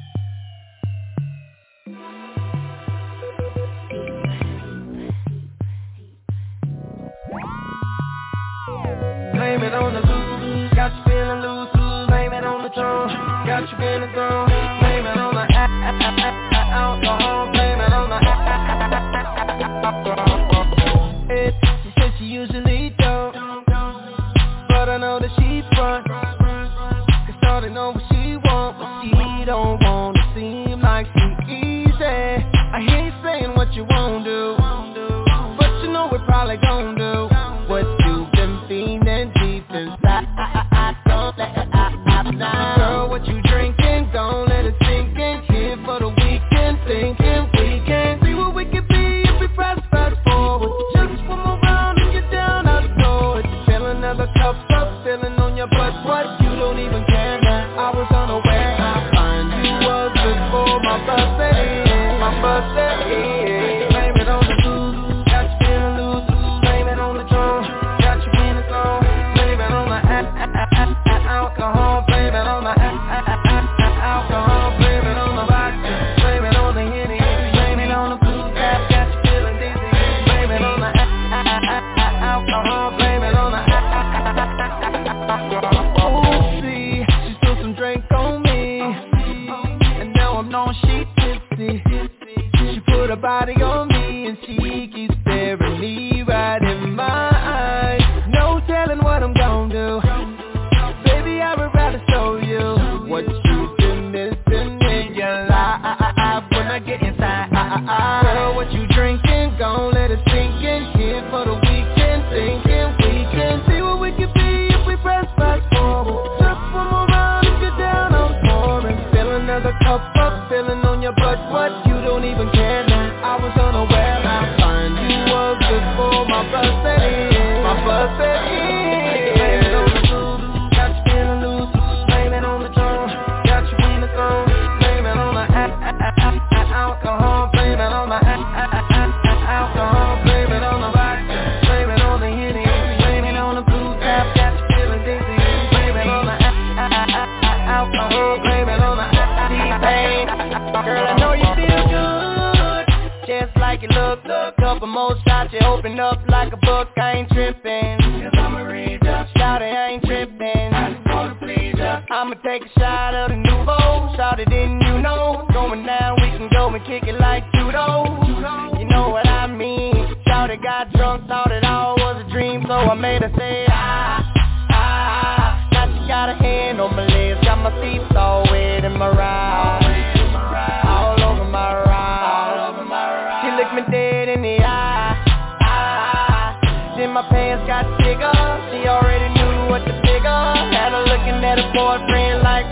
Blame it on the loose, got you feeling loose. Blame it on the tone, got you feeling gone. Blame it on the alcohol. Blame it on the alcohol. She said she usually don't, but I know that she front. Cause all they know what she want, but she don't want to seem like she easy. I hear you saying what you won't do, but you know we're probably gon' do what you've been feeling deep inside. Girl, what you drinking? Gon' let it sink in. Here for the weekend, thinking we can see what we can be if we press fast forward. Just one more round, if you're down, I'm pouring. Fill another cup up, feeling on your butt. What? You don't even care now. I was unaware. I find you was before my birthday. My birthday. Alcohol, blame it on the alcohol, blame it on the vodka, blame it on the Henny, blame it on the blue tap, got you feeling dizzy, blame it on the alcohol, blame it on the T-Pain. Girl, I know you feel good, just like you look. Couple more shots, you open up like a book. I ain't tripping, 'cause I'ma read up. Shout it, I ain't tripping, I just wanna please up. I'ma take a shot of the Nouveau. Shout it, didn't you know? Going down, we can go and kick it like judo. You know what I mean? Shout it, got drunk, thought it all was a dream, so I made her say ah. Now she got a hand on my legs, got my feet so wet in my ride, all over my ride. She looked me dead in the eye. Then my pants got bigger. She already knew what to figure. Had her looking at her boyfriend like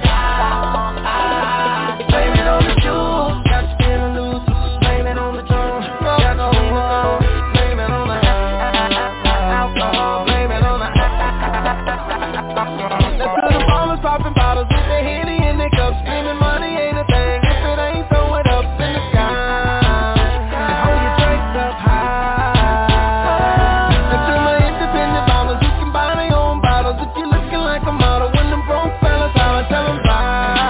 blame it on the juice, got you feeling loose. Blame it on the drunk, got you feeling cold. Blame it on the alcohol, blame it on the Now to the ballers popping bottles with their Henny in their cups, screaming money ain't a thing if it ain't throw it up in the sky. And hold your drinks up high. And to my independent ballers who can buy their own bottles, if you're looking like a model, when them broke fellas holler, tell them bye.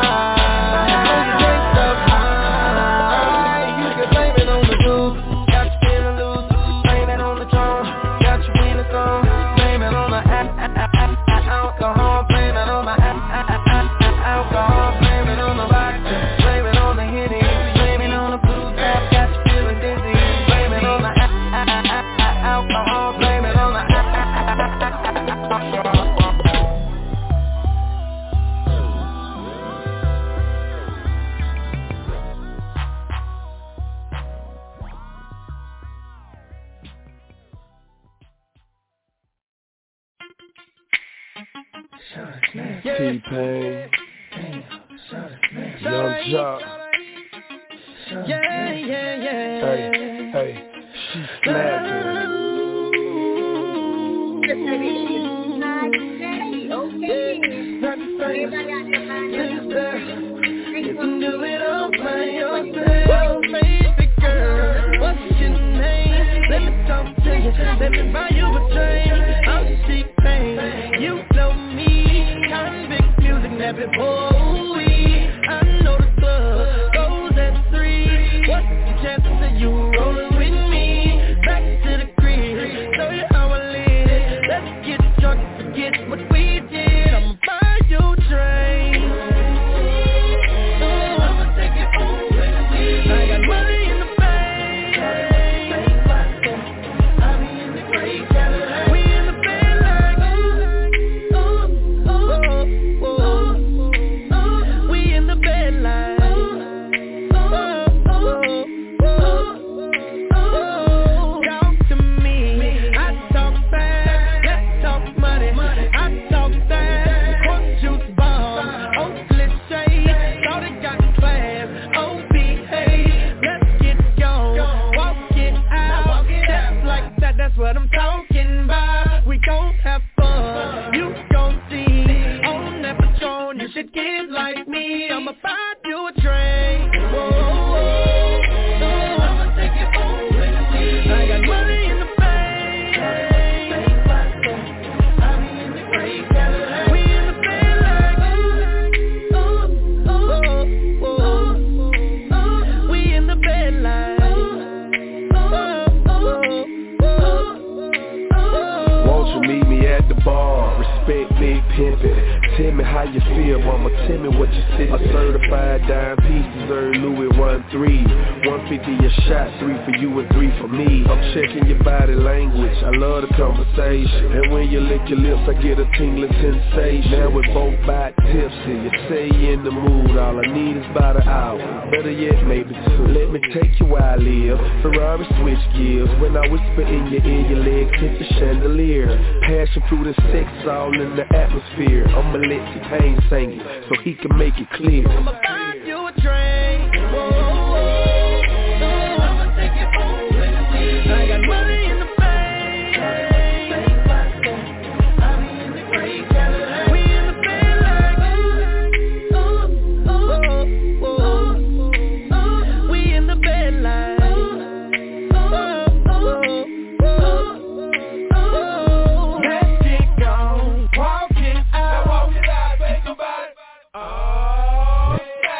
Alcohol, blame it on the alcohol, blame it on the vodka, blame it on the Henny, blame it on the blue tap, got you feeling dizzy, blame it on the alcohol, blame it on the T-Pain, Young Jock. Yeah. Hey, she snapping. You can do it all by yourself, baby girl. What's your name? Let me talk to you. Let me buy you a drink. I'm T-Pain. You know me. Convict music, never boy. I know the club goes at 3. What's the chances of you rolling with me? Back to the crib, show you how I live. Let's get drunk and forget what we did. I'ma buy you a drink. I'ma take it home with me. I got money in the bank. I be in the great Cadillac. We in the bed like we in the bed like talk to me. I talk fast, let's talk money. I talk won't you meet me at the bar? Respect big pimpin'. Tell me how you feel, mama, tell me what you see. A certified dime piece deserve Louis 1-3. 150 a shot, 3 for you and 3 for me. I'm checking your body language, I love the conversation. And when you lick your lips, I get a tingling sensation. Now we're both back tipsy, you say you in the mood. All I need is about an hour, better yet maybe 2. Let me take you where I live, Ferrari switch gears. When I whisper in your ear, your legs hit the chandelier. Passion fruit and sex all in the atmosphere. I'ma let T-Pain sing it, so he can make it clear. I'ma buy you a drink. I'ma take you home with me. I got money in the bank. I'll be in the great Cadillac. We in the bed like we in the bed like let's get gone, walk it out, think about it. Oh,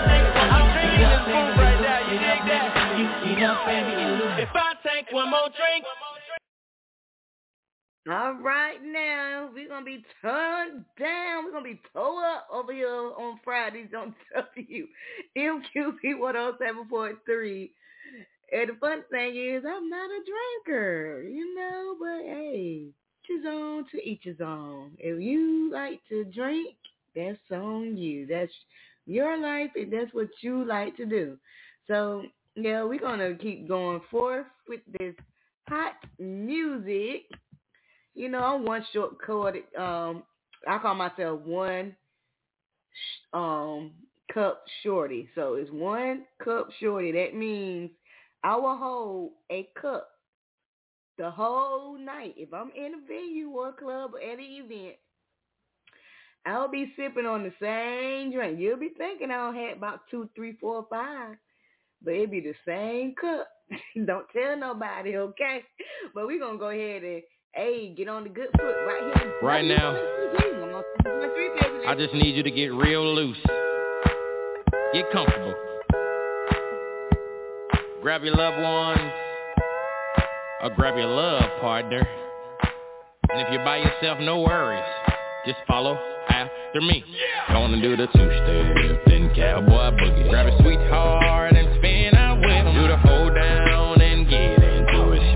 If I take one more drink. All right, now we're gonna be turned down. We're gonna be towed up over here on Fridays on W MQB 107.3. And the fun thing is, I'm not a drinker, but hey, to each his own. If you like to drink, that's on you. That's your life, and that's what you like to do. So, yeah, we're going to keep going forth with this hot music. I'm one short-corded, I call myself one cup shorty. So it's 1 cup shorty. That means I will hold a cup the whole night. If I'm in a venue or a club or at an event, I'll be sipping on the same drink. You'll be thinking I'll have about 2, 3, 4, 5, but it'll be the same cup. Don't tell nobody, okay? But we're going to go ahead and, get on the good foot right here. Right now, I just need you to get real loose. Get comfortable. Grab your loved ones, or grab your love partner. And if you're by yourself, no worries. Just follow after me. Gonna do the two-step, then cowboy boogie. Grab a sweetheart and spin out with them. Do the hold down and get into it.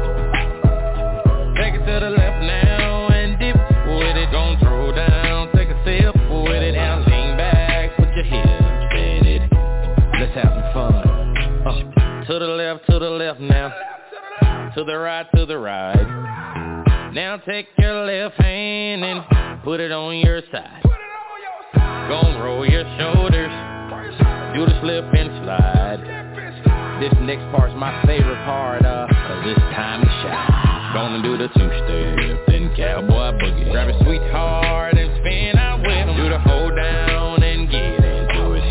Take it to the left now and dip with it. Gon' throw down, take a sip with it. Now lean back, put your hips in it. Let's have some fun. To the left now. To the right. Now take your left hand and put it on your side. Gon' roll your shoulders, do the slip and slide. This next part's my favorite part, cause it's time to shine. Gonna do the two-step, then cowboy boogie. Grab a sweetheart and spin out with them. Do the hold down and get into it.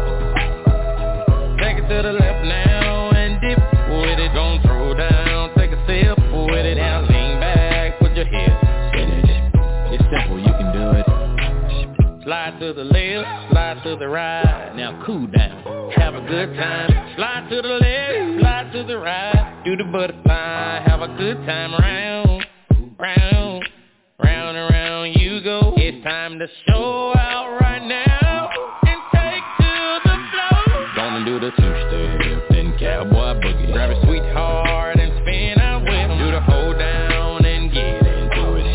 Take it to the left now and dip with it. Gon' throw down, take a sip with it. Now lean back, put your hips in it. It's simple, you can do it. Slide to the left, slide to the right. Now cool down, have a good time. Slide to the left, slide to the right. Do the butterfly, have a good time. Round, round, round and round you go. It's time to show out right now and take to the floor. Gonna do the two-step, then cowboy boogie. Grab a sweetheart and spin out with them. Do the hold down and get into it.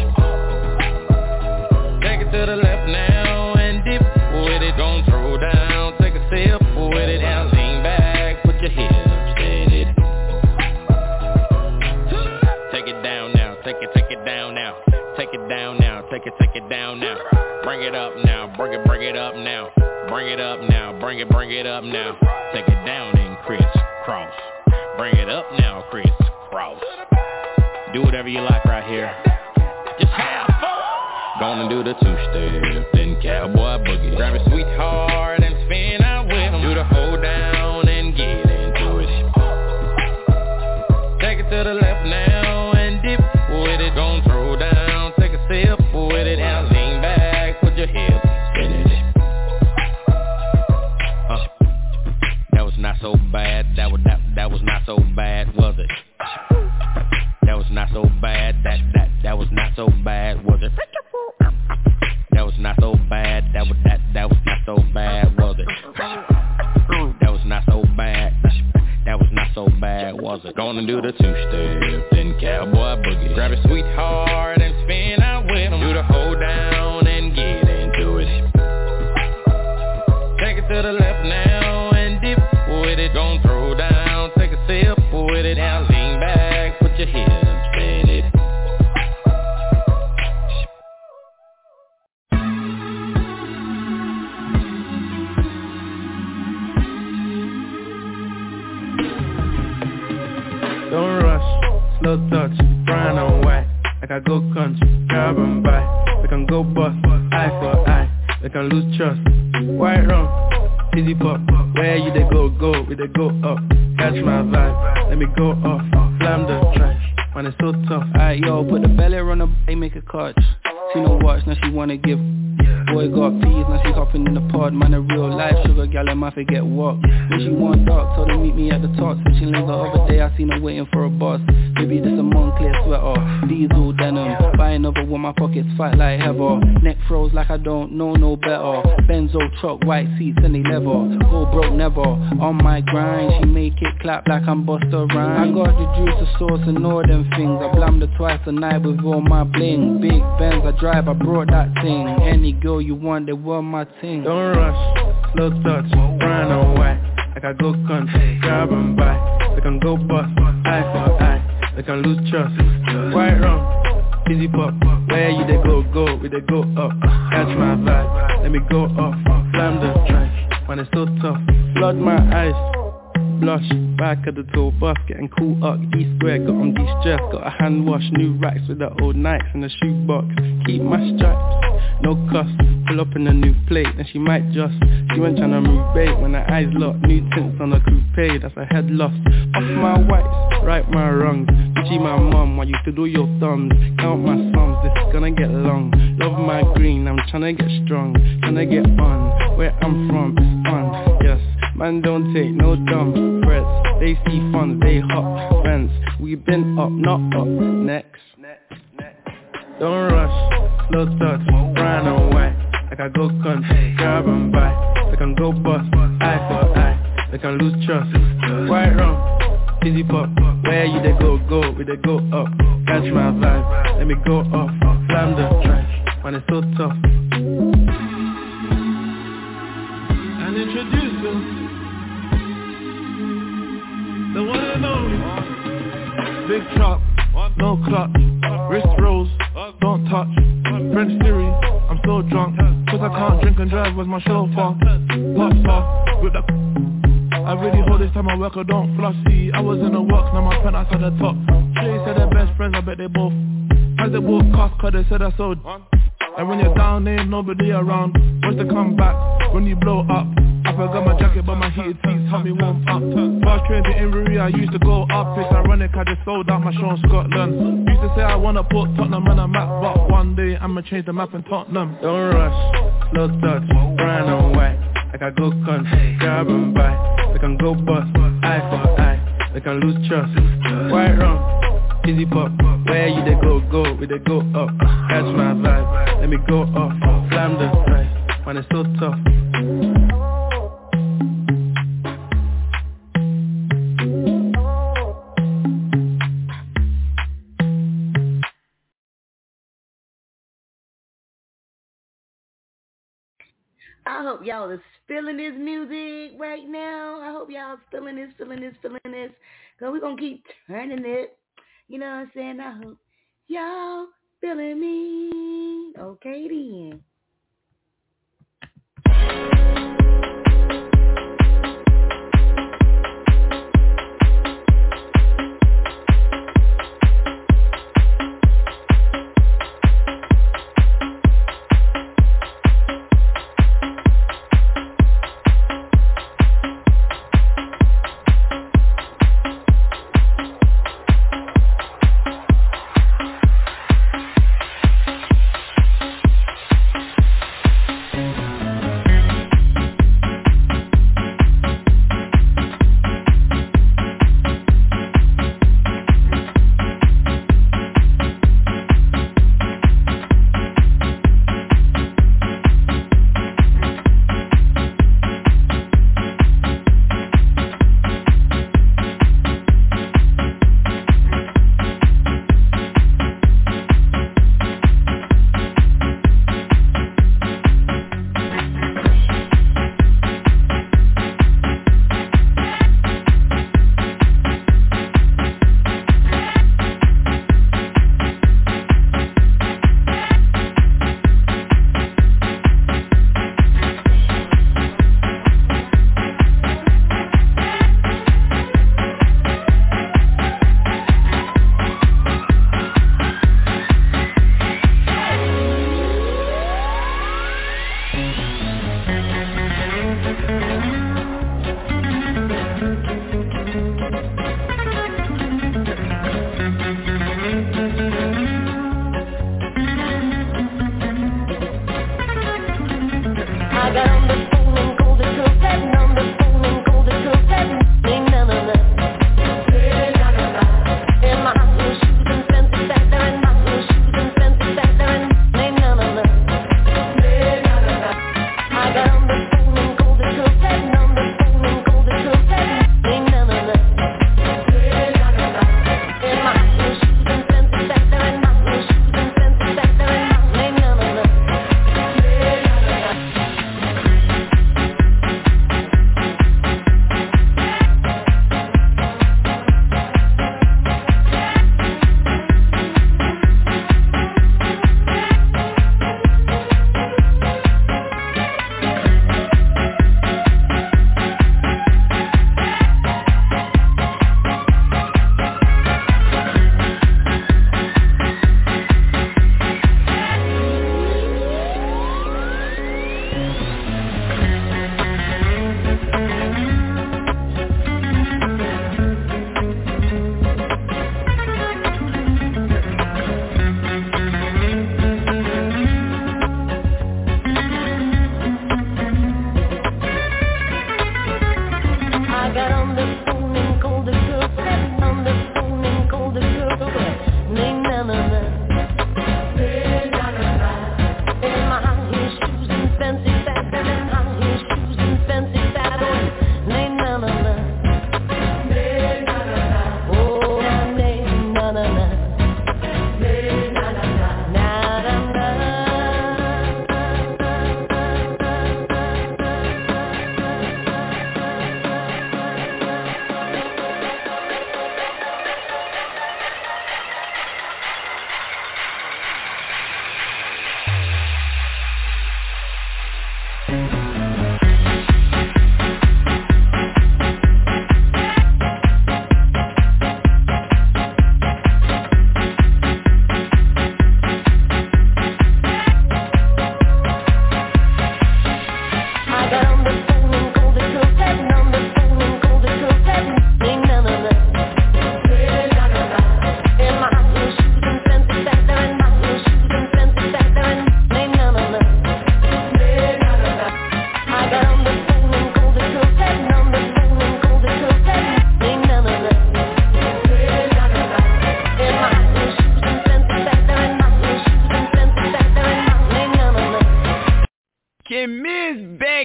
Take it to the left now and dip with it. Gon' throw down, take a sip with it. Now lean back, put your hips in it. Take it down now, take it down now. Take it down now, take it down now. Bring it up now, bring it up now. Bring it up now, bring it up now. Take it down and crisscross. Bring it up now, crisscross. Do whatever you like right here. Just have fun. Gonna do the two-step, then cowboy boogie. Grab a sweetheart and spin out with them. Do the hold down and get into it. Take it to the left now and dip with it. Gon' throw down, take a sip with it. Now lean back, put your hips in it. That was not so bad. That was not so bad, was it? That was not so bad. That was not so bad, was it? That was not so bad. That was not so bad, was it? That was not so bad. That was not so bad, was it? Gonna do the two-step, then cowboy boogie. Grab a sweetheart and spin out with them. Do the hold down and get into it. Take it to the left now and dip with it. Gon' throw down, take a sip with it. Now lean back, put your hips in it. Don't rush, slow touch, brown and white. Like I go country, grab and buy. We can go bust, eye for eye. We can lose trust, white rum, easy pop. Where you they go, we they go up. Catch my vibe, let me go off. Slam the trash, man it's so tough. Alright yo, put the belly on the bay, make a catch. She no watch, now she wanna give. Boy got peas, now she hopping in the pod. Man a real life sugar gal, I might forget what. When she want dark, told her meet me at the top. Switching lanes the other day, I seen her waiting for a bus. Maybe this a Moncler sweater, diesel denim. Buy another one, my pockets fight like heather. Neck froze like I don't know no better. Benzo truck, white seats and they leather. Go broke never, on my grind. She make it clap like I'm Busta Rhymes. I got the juice, the sauce and all them things. I blammed her twice a night with all my bling. Big Benz I drive, I brought that thing. Any girl you want, they want my thing. Don't rush, slow touch, brown and white. Like I go country, grab and buy. We can go bust, eye for eye. We can lose trust, white rum, easy pop. Where you they go, we they go up. Catch my vibe, let me go off. Slam the trash, man it's so tough. Flood my eyes, blush, back at the tour bus, getting cool up, E-square, got on de-stress, got a hand wash, new racks with the old Nikes in the shoebox, keep my stripes, no cuss, pull up in a new plate, and she might just, she went tryna move bait, when her eyes locked, new tints on a coupe, that's a head loss, off my whites, right my wrongs, Gucci my mum, I used to do your thumbs, count my sums, this is gonna get long, love my green, I'm tryna get strong, tryna get on, Where I'm from is on, yes. Man don't take no dumb threats. They see funds, they hop friends. We been up, not up, next. Don't rush, slow touch, brown and white. Like I go cunt, grab and buy. They can go bust, eye for eye. They can lose trust, quite wrong. Easy pop, where you they go, we they go up. Catch my vibe, let me go off. Slam the trash, man it's so tough. And introduce them, the one and only. Big chop, no clutch, wrist rolls, don't touch. French theory, I'm so drunk, cause I can't drink and drive with my chauffeur. Pop star, with the I really hold this time I work, I don't flush. See, I was in the works, now my penthouse at the top. They said they're best friends, I bet they both. As they both cost, cause they said I sold. And when you're down, there ain't nobody around. What's the comeback when you blow up? I forgot my jacket, but my heated seats help me warm up. First train to Inverie, I used to go up. It's ironic, I just sold out my show in Scotland. Used to say I wanna put Tottenham on a map, but one day I'ma change the map in Tottenham. Don't rush, slow touch, brown and white. Like I go cunt, grab and buy. They can go bust, eye for eye. They can lose trust, quite wrong. Easy pop, where you they go, we they go up. Catch my vibe, let me go off. Slam the dice, man it's so tough. I hope y'all is feeling this music right now. I hope y'all feeling this. Cause we're gonna keep turning it. You know what I'm saying? I hope y'all feeling me. Okay then.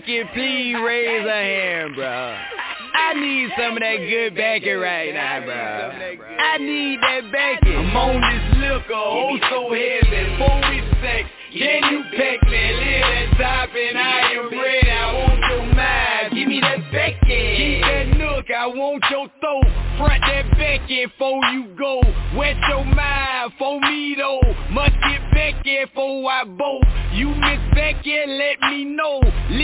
Becky, please raise a hand, bro. I need some of that good Becky right now, bro. I need that Becky. I'm on this liquor, oh so heavy, for respect. Can you peck me, live that top and I am ready. I want your mind, give me that Becky. Keep that nook, I want your throat. Front that Becky before you go. Wet your mind for me though. Must get Becky before I bolt. You miss Becky, let me know.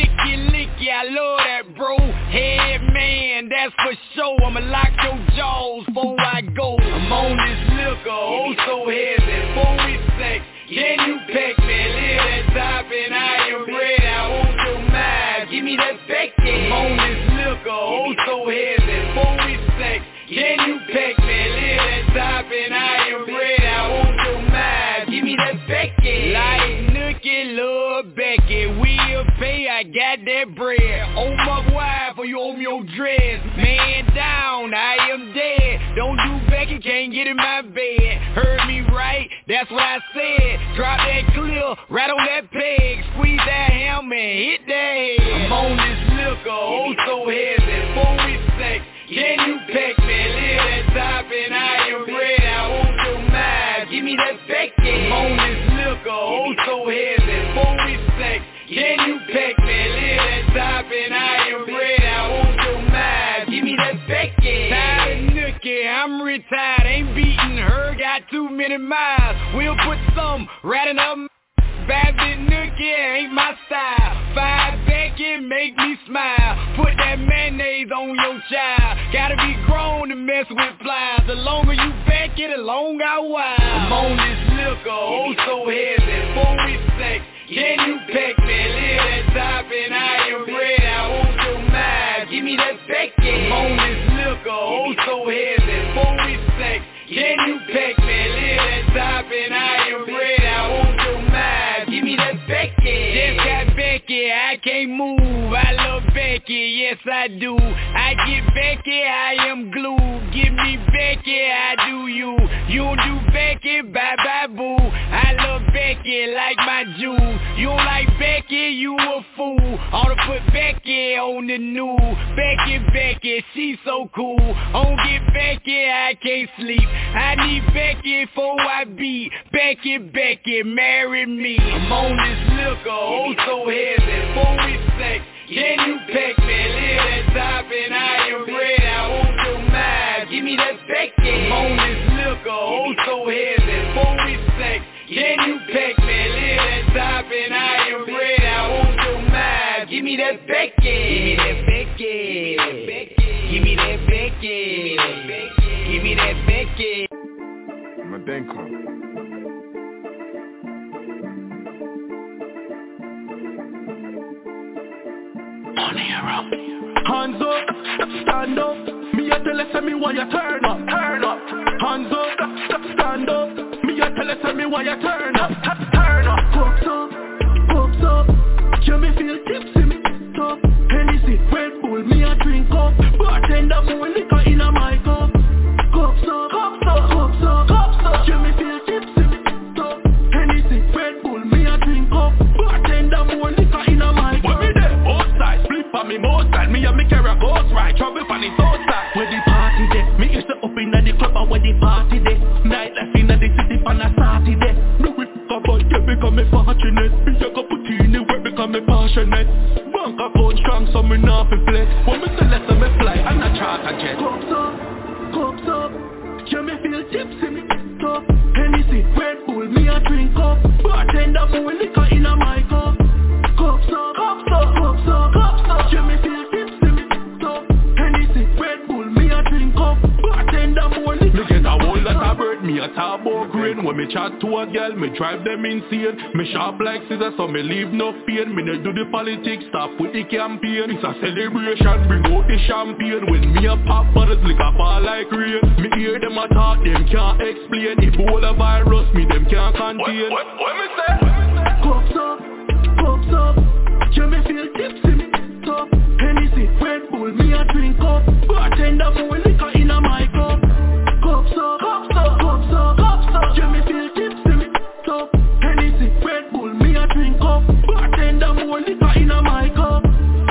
Licky, I love that bro. Head man, that's for sure. I'ma lock your jaws before I go. I'm on this liquor, oh so heavy, for respect. Can you peck me, live that top and I am ready. I want your mind, give me that Becky. I'm on this liquor, oh so heavy, for respect. Can you peck me, live that top and I am ready. I want your mind, give me that Becky. Like Nookie, love Becky, we'll pay, I got that bread. Oh my wife, or you owe me your dress. Man down, I am dead. Don't do Becky, can't get in my bed. Heard me right, that's what I said. Drop that clear, right on that peg. Squeeze that hammer, hit that head. I'm on this liquor, oh so heavy, for respect. Can you peck me, live that top and I am ready. I want your mind, give me that Becky. I'm on this liquor, oh so heavy, for respect. Can you peck me, live that top and I am ready. I want your mind, give me that Becky. Tired of Nookie, I'm retired, ain't beating her, got too many miles. We'll put some right in her bad bitch Nookie, ain't my style. 5 Becky, make me smile. Put that mayonnaise on your child. Gotta be grown to mess with flies. The longer you Becky, the longer I while. I'm on this liquor, oh so heavy, for respect. Can you peck me, live that top and I am ready. I want your mind, give me that Becky. I'm on this liquor, oh so heavy, for respect. Can you peck me, live that top and I am ready. I want your mind, give me that Becky. Just got Becky, I can't move. I love Becky, yes I do. I get Becky, I am glue. Give me Becky, I do you. You don't do Becky, bye bye boo. I love Becky like my jewels. You don't like Becky, you a fool. Ought to put Becky on the news. Becky, she so cool. Don't get Becky, I can't sleep. I need Becky before I beat. Becky, marry me. I'm on this liquor, oh so heavy, for respect. Can you peck me, live that top and I am ready. I want your mind, give me that Becky. I'm on this liquor, oh so heavy, for respect. Can you peck me, live that top and I am ready. I want your mind, give me that Becky. Give me that Becky. Give me that Becky. Give me that Becky. My thing come. Hands up, stand up. Me a tell us me why you turn up. Hands up, stand up. Me a tell us me why you turn up. Cups up. You me feel tipsy, me top. Hennessy, Red Bull, me a drink up. Bartender more liquor in a my cup. Cups up. You me feel tipsy, me top. Hennessy, Red Bull, me a drink up. Bartender more liquor in a my cup. When me there, both sides, flip on me both sides. Me and me carry a ghost ride, trouble on the south side. Where the party there, me used to up in the club and where the party there. Nightlife in the city on a Saturday. No we fuck about you become me fortunate. Me a go put in the work become me passionate. Bank account strong so me not fi flex. When me say let me fly and a charter jet. Cups up. You me feel tipsy, me top. Hennessy, Red Bull, me a drink up. Bartender more liquor in a my cup. Cups up. You me feel tipsy, me top. Hennessy, Red Bull, me a drink up. Bartender more liquor. Me get a whole lot of bird, me a turbo green. When me chat to a girl, me drive them insane. Me sharp like scissors, so me leave no pain. Me no do the politics, stop with the campaign. It's a celebration, bring out the champagne. When me a pop bottles, lick a fall like rain. Me hear them a talk, them can't explain. Ebola virus, me them can't contain. What me say? Cups up. You me feel tipsy, me top. Hennessy, Red Bull, me a drink up. Bartender more liquor in a my cup. Cups up. You me feel tipsy, me top. Hennessy, Red Bull, me a drink up. Bartender more liquor in a my cup.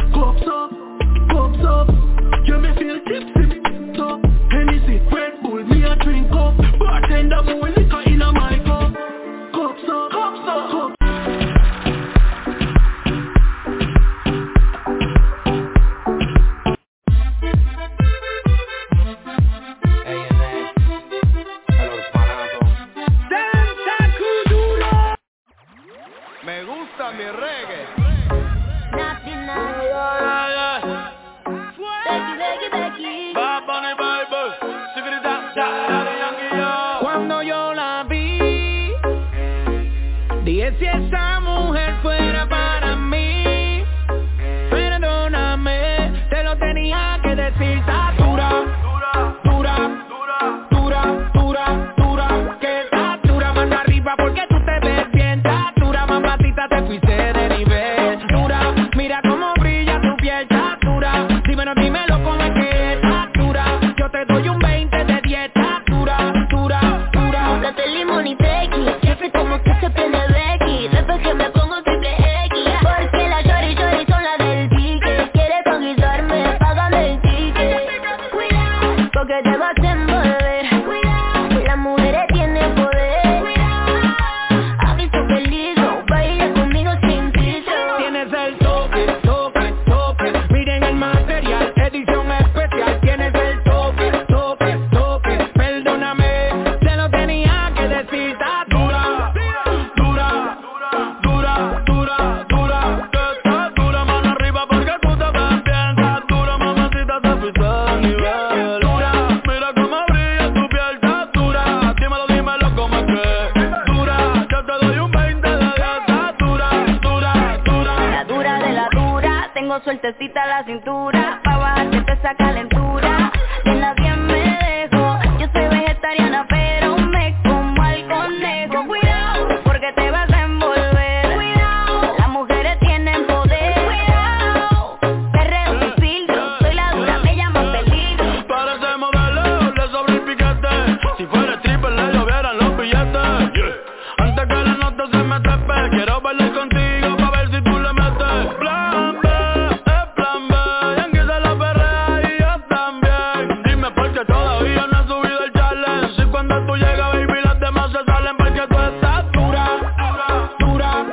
porque te vas a envolver. Cuidado, que las mujeres tienen poder. Cuidado, aviso peligro, baila conmigo sin filtro. Tienes el toque, toque, toque. Miren el material, edición especial. Tienes el toque, toque, toque. Perdóname, te lo tenía que decir. Está dura, dura, dura, dura, dura. Está dura, mano arriba porque tú te ves bien. Está dura, mamacita, te fuiste a nivel. Dura, mira cómo brilla tu piel. Está dura, dímelo como es que. Dura, yo te doy un 20 de 10. Está dura, dura, dura. La dura de la dura, tengo sueltecita la cintura. Pa' bajarte esa calentura, de nadie me dejo. Yo soy vegetariana pero me como al conejo. Cuidado, porque te vas a envolver. Cuidado, las mujeres tienen poder. Cuidado, perreo sin filtro, soy la dura, me llaman peligro. Para ese modelo le sobra el piquete. Si fuera stripper le llovieran los billetes. Antes que la nota se me trepe, quiero bailar contigo pa' ver si tú le metes. Plan B, es plan B. Yankee se la perrea y yo también. Dime por qué todavía no has subido el challenge. Si cuando tú llegas, baby, las demás se salen porque tú estás dura, dura,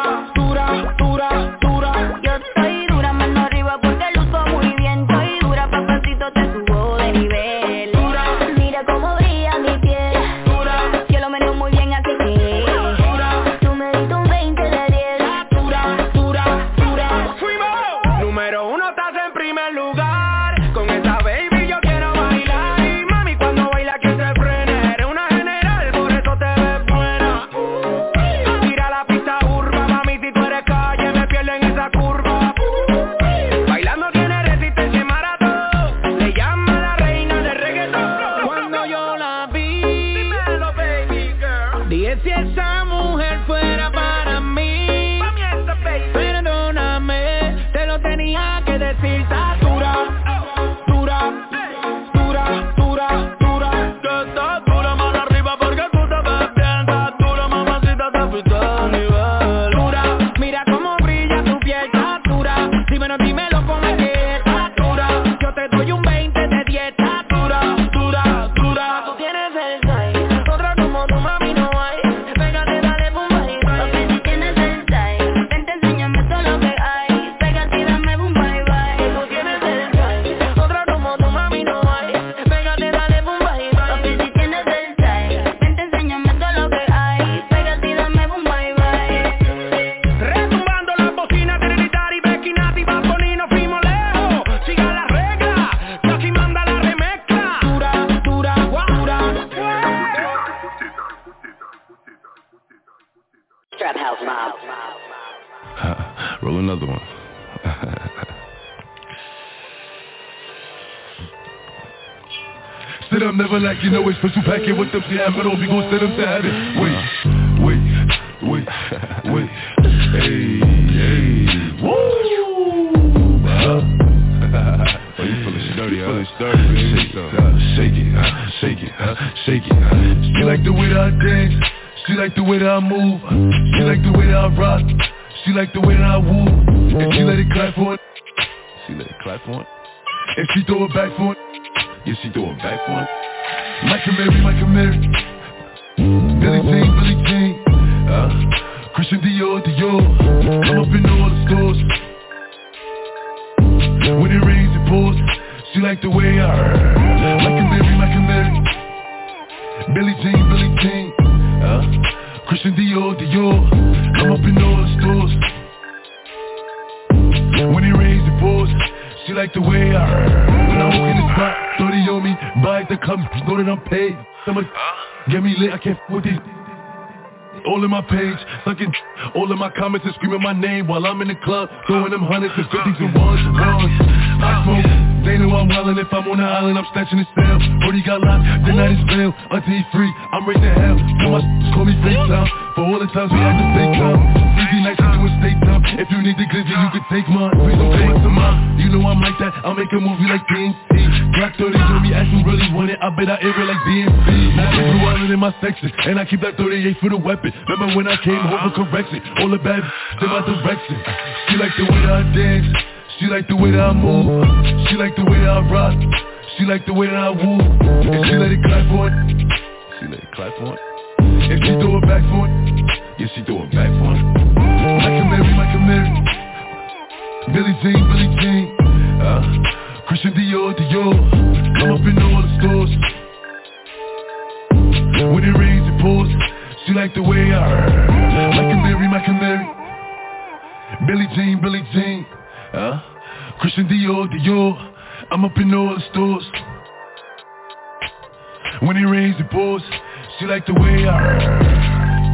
dura, dura, dura. Yo estoy dura, mano arriba porque luzco muy bien. Estoy dura, papacito, te subo de nivel. Dura, mira cómo brilla mi piel. dura, Yo lo meneo muy bien, así que dura, tú me diste un 20 de 10. dura, dura, dura. Fuimos. Número 1 estás en primer lugar. Con esta baby yo quiero bailar. Y mami cuando baila que se frene. Eres una general, por eso te ves buena. Tira la pista urba, mami si tú eres calle me pierdo en esa curva. Bailando tiene resistencia y maratón. Le llama la reina del reggaetón. Cuando yo la vi, dímelo baby girl, dije si esa mujer fuera para mí. Perdóname, te lo tenía que decir. Está dura, dura, dura, dura, dura. Que está dura, mano arriba porque tú te ves bien. Está dura, mamacita, te fuiste a nivel. Dura, mira cómo brilla tu piel. Está dura, dímelo con el que está dura. Yo te doy un 20 de 10. Está dura, dura, dura. Tú tienes el time, otra como tu mami no hay. Pégate, dale, boom, bye, bye. Papi, si tienes el time, vente, enséñame todo lo que hay. Pégate y dame boom, bye, bye. Tú tienes el time, otra como tu mami no hay. Pégate, dale, boom, bye, bye. Papi, si tienes el time, vente, enséñame todo lo que hay. Pégate y dame boom, bye, bye. Retumbando la bocina, Trinidad y Becky, Nati, Bad Bunny, nos fuimos lejos. Siga la regla, Jackie manda la remezcla. Dura, dura, dura. Trap House Mob. Roll another one. Sit up, never like you know it's special packet with them yeah, but we gon' set them to heaven. Wait. Hey. Woo! Oh, you feeling sturdy, Shake it. She like the way that I dance. She like the way that I move. She like the way that I rock. She like the way that I woo. And she let it clap for it. And she throw it back for it. Yeah, she throw it back for it. Michael Mary. Billie Jean. Christian Dior. I'm up in all the stores. When it rains it pours. She like the way I Michael Mary. Billie Jean. Christian Dior. I'm up in all the stores. When it rains it pours. She like the way I when I walk in the spot, 30 on me, buy it to come, know that I'm paid. Someone get me lit, I can't f*** with these. All in my page, sucking all in my comments and screaming my name while I'm in the club, throwing them hundreds and fifties and ones. I smoke, they know I'm wildin'. If I'm on the island, I'm snatching his cell. Brody got locked, the night is bail. Until he's free, I'm right to hell. All my call me FaceTime. For all the times we had to take time. Easy nights to do a state time. If you need the glizzy, you can take mine. Please don't take to mine. You know I'm like that, I'll make a movie like TNT. Black 30 on me, ask me really want it. I bet I air it like DMC. Now I'm blue island in my section, and I keep that 38 for the weapon. Remember when I came home for correction? All the bad in my direction. She like the way that I dance. She like the way that I move. She like the way that I rock. She she like the way that I woo. And she let it clap for it. She let it clap for it. If she throw it back for it. Yeah, she throw it back for it. Michael Mary. Billie Jean. Christian Dior. Come up in all the stores. When it rains, it pours. She like the way I heard. Michael Mary. Billie Jean. Christian Dior. I'm up in all the stores. When it rains, it pours. She like the way I heard.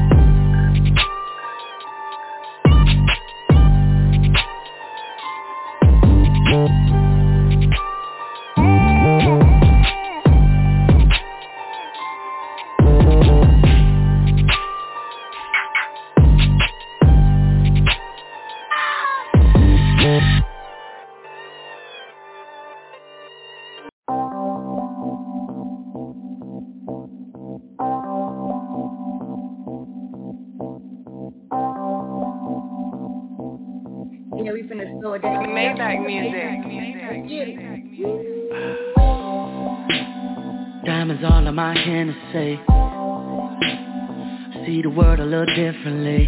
Maybach music. Diamonds all on my Hennessy. See the world a little differently.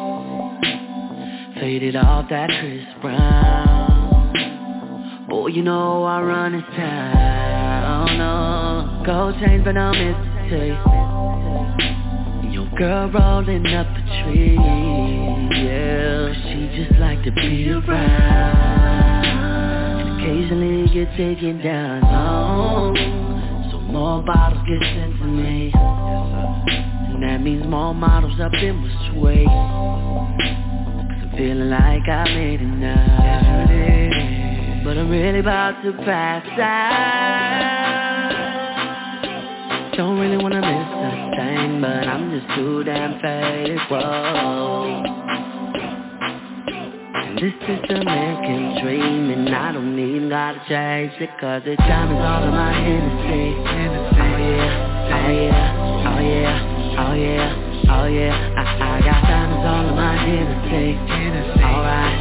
Faded off that Chris Brown. Boy, you know I run this town. No gold chains, but I'm Mississippi. Your girl rolling up a tree. Yeah, she just like to be around. Occasionally get taken down low, so more bottles get sent to me. And that means more models up in my sway. Cause I'm feeling like I made it now. But I'm really about to pass out. Don't really wanna miss a thing, but I'm just too damn faded, whoa. This is the American dream, and I don't even gotta chase it, cause the time is all in my Hennessy. Oh yeah, I got diamonds all in my Hennessy. Alright.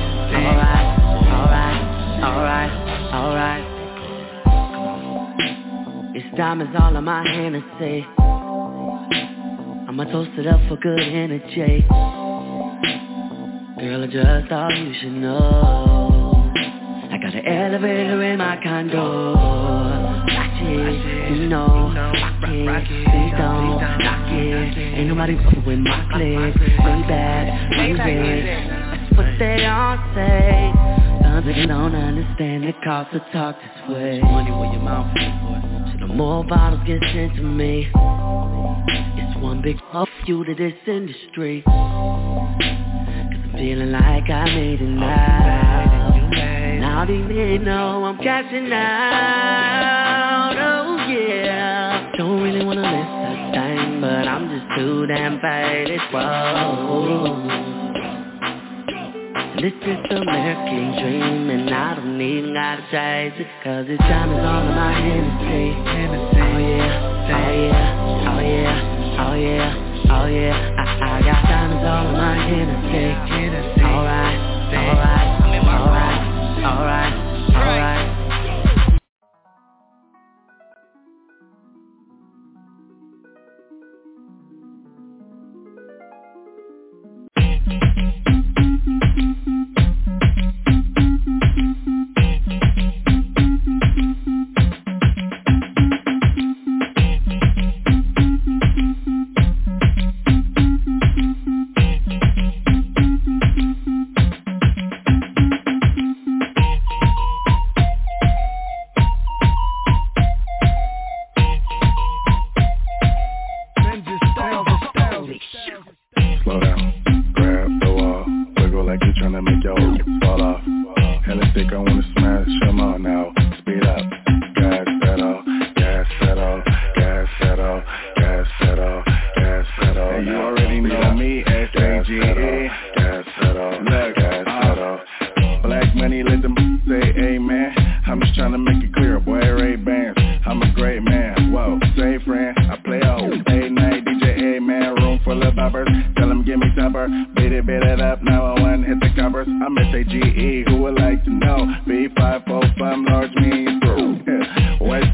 It's diamonds all in my Hennessy. I'ma toast it up for good energy. Girl, I just thought you should know I got an elevator in my condo. Watch it, you know, rock it, please don't knock it. Ain't nobody fucking with my clique. Way bad, music, that's what they all say. Some people don't understand the cost to talk this way. Money where your mouth is, boy. So the more bottles get sent to me, it's one big fuck you to this industry. Feeling like I made it now. Now these men know I'm catching out. Oh yeah. Don't really wanna miss a thing, but I'm just too damn faded. Whoa. This is the American dream, and I don't even gotta chase it, cause this time is all in my Hennessy. Oh yeah, I got diamonds all in my Hennessy. Alright.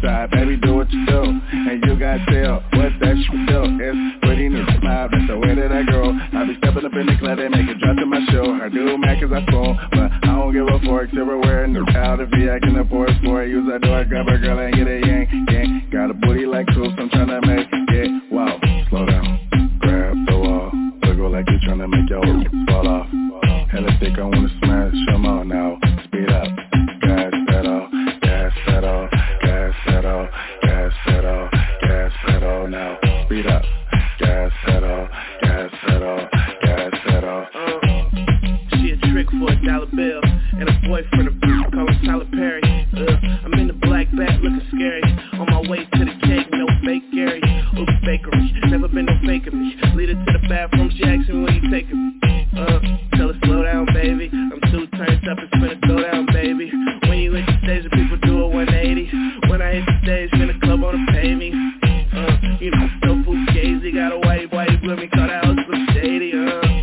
side, baby, do what you do. And you got tell what that shit do. It's pretty new smile, that's the way that I grow. I be stepping up in the club, they make it drop to my show. Her do mad cause I spoon, but I don't give a fork. Silverware and the out if he acting up for a sport. Use that door, grab her girl and get a yank, yank. Got a booty like Coops, I'm tryna make it. Wow, slow down, grab the wall. Wiggle like you tryna make your fall off. Hella thick, I wanna smash them all now. Speed up, gas pedal, gas pedal, gas pedal, gas pedal, gas pedal now. Speed up, gas pedal, gas pedal, gas pedal. She a trick for $1 bill, and a boyfriend a bitch call him Tyler Perry. I'm in the black bat looking scary. On my way to the cake, no fake Gary. Oops, bakery, never been no faking me. Lead her to the bathroom, she asking me where you taking me. Tell her slow down, baby. I'm too turned up, it's finna go down, baby. When you hit the stage, the people do a 180. When I hit the stage, finna club on the pay me. You know, so fugazi, got a white with me, call that house so shady.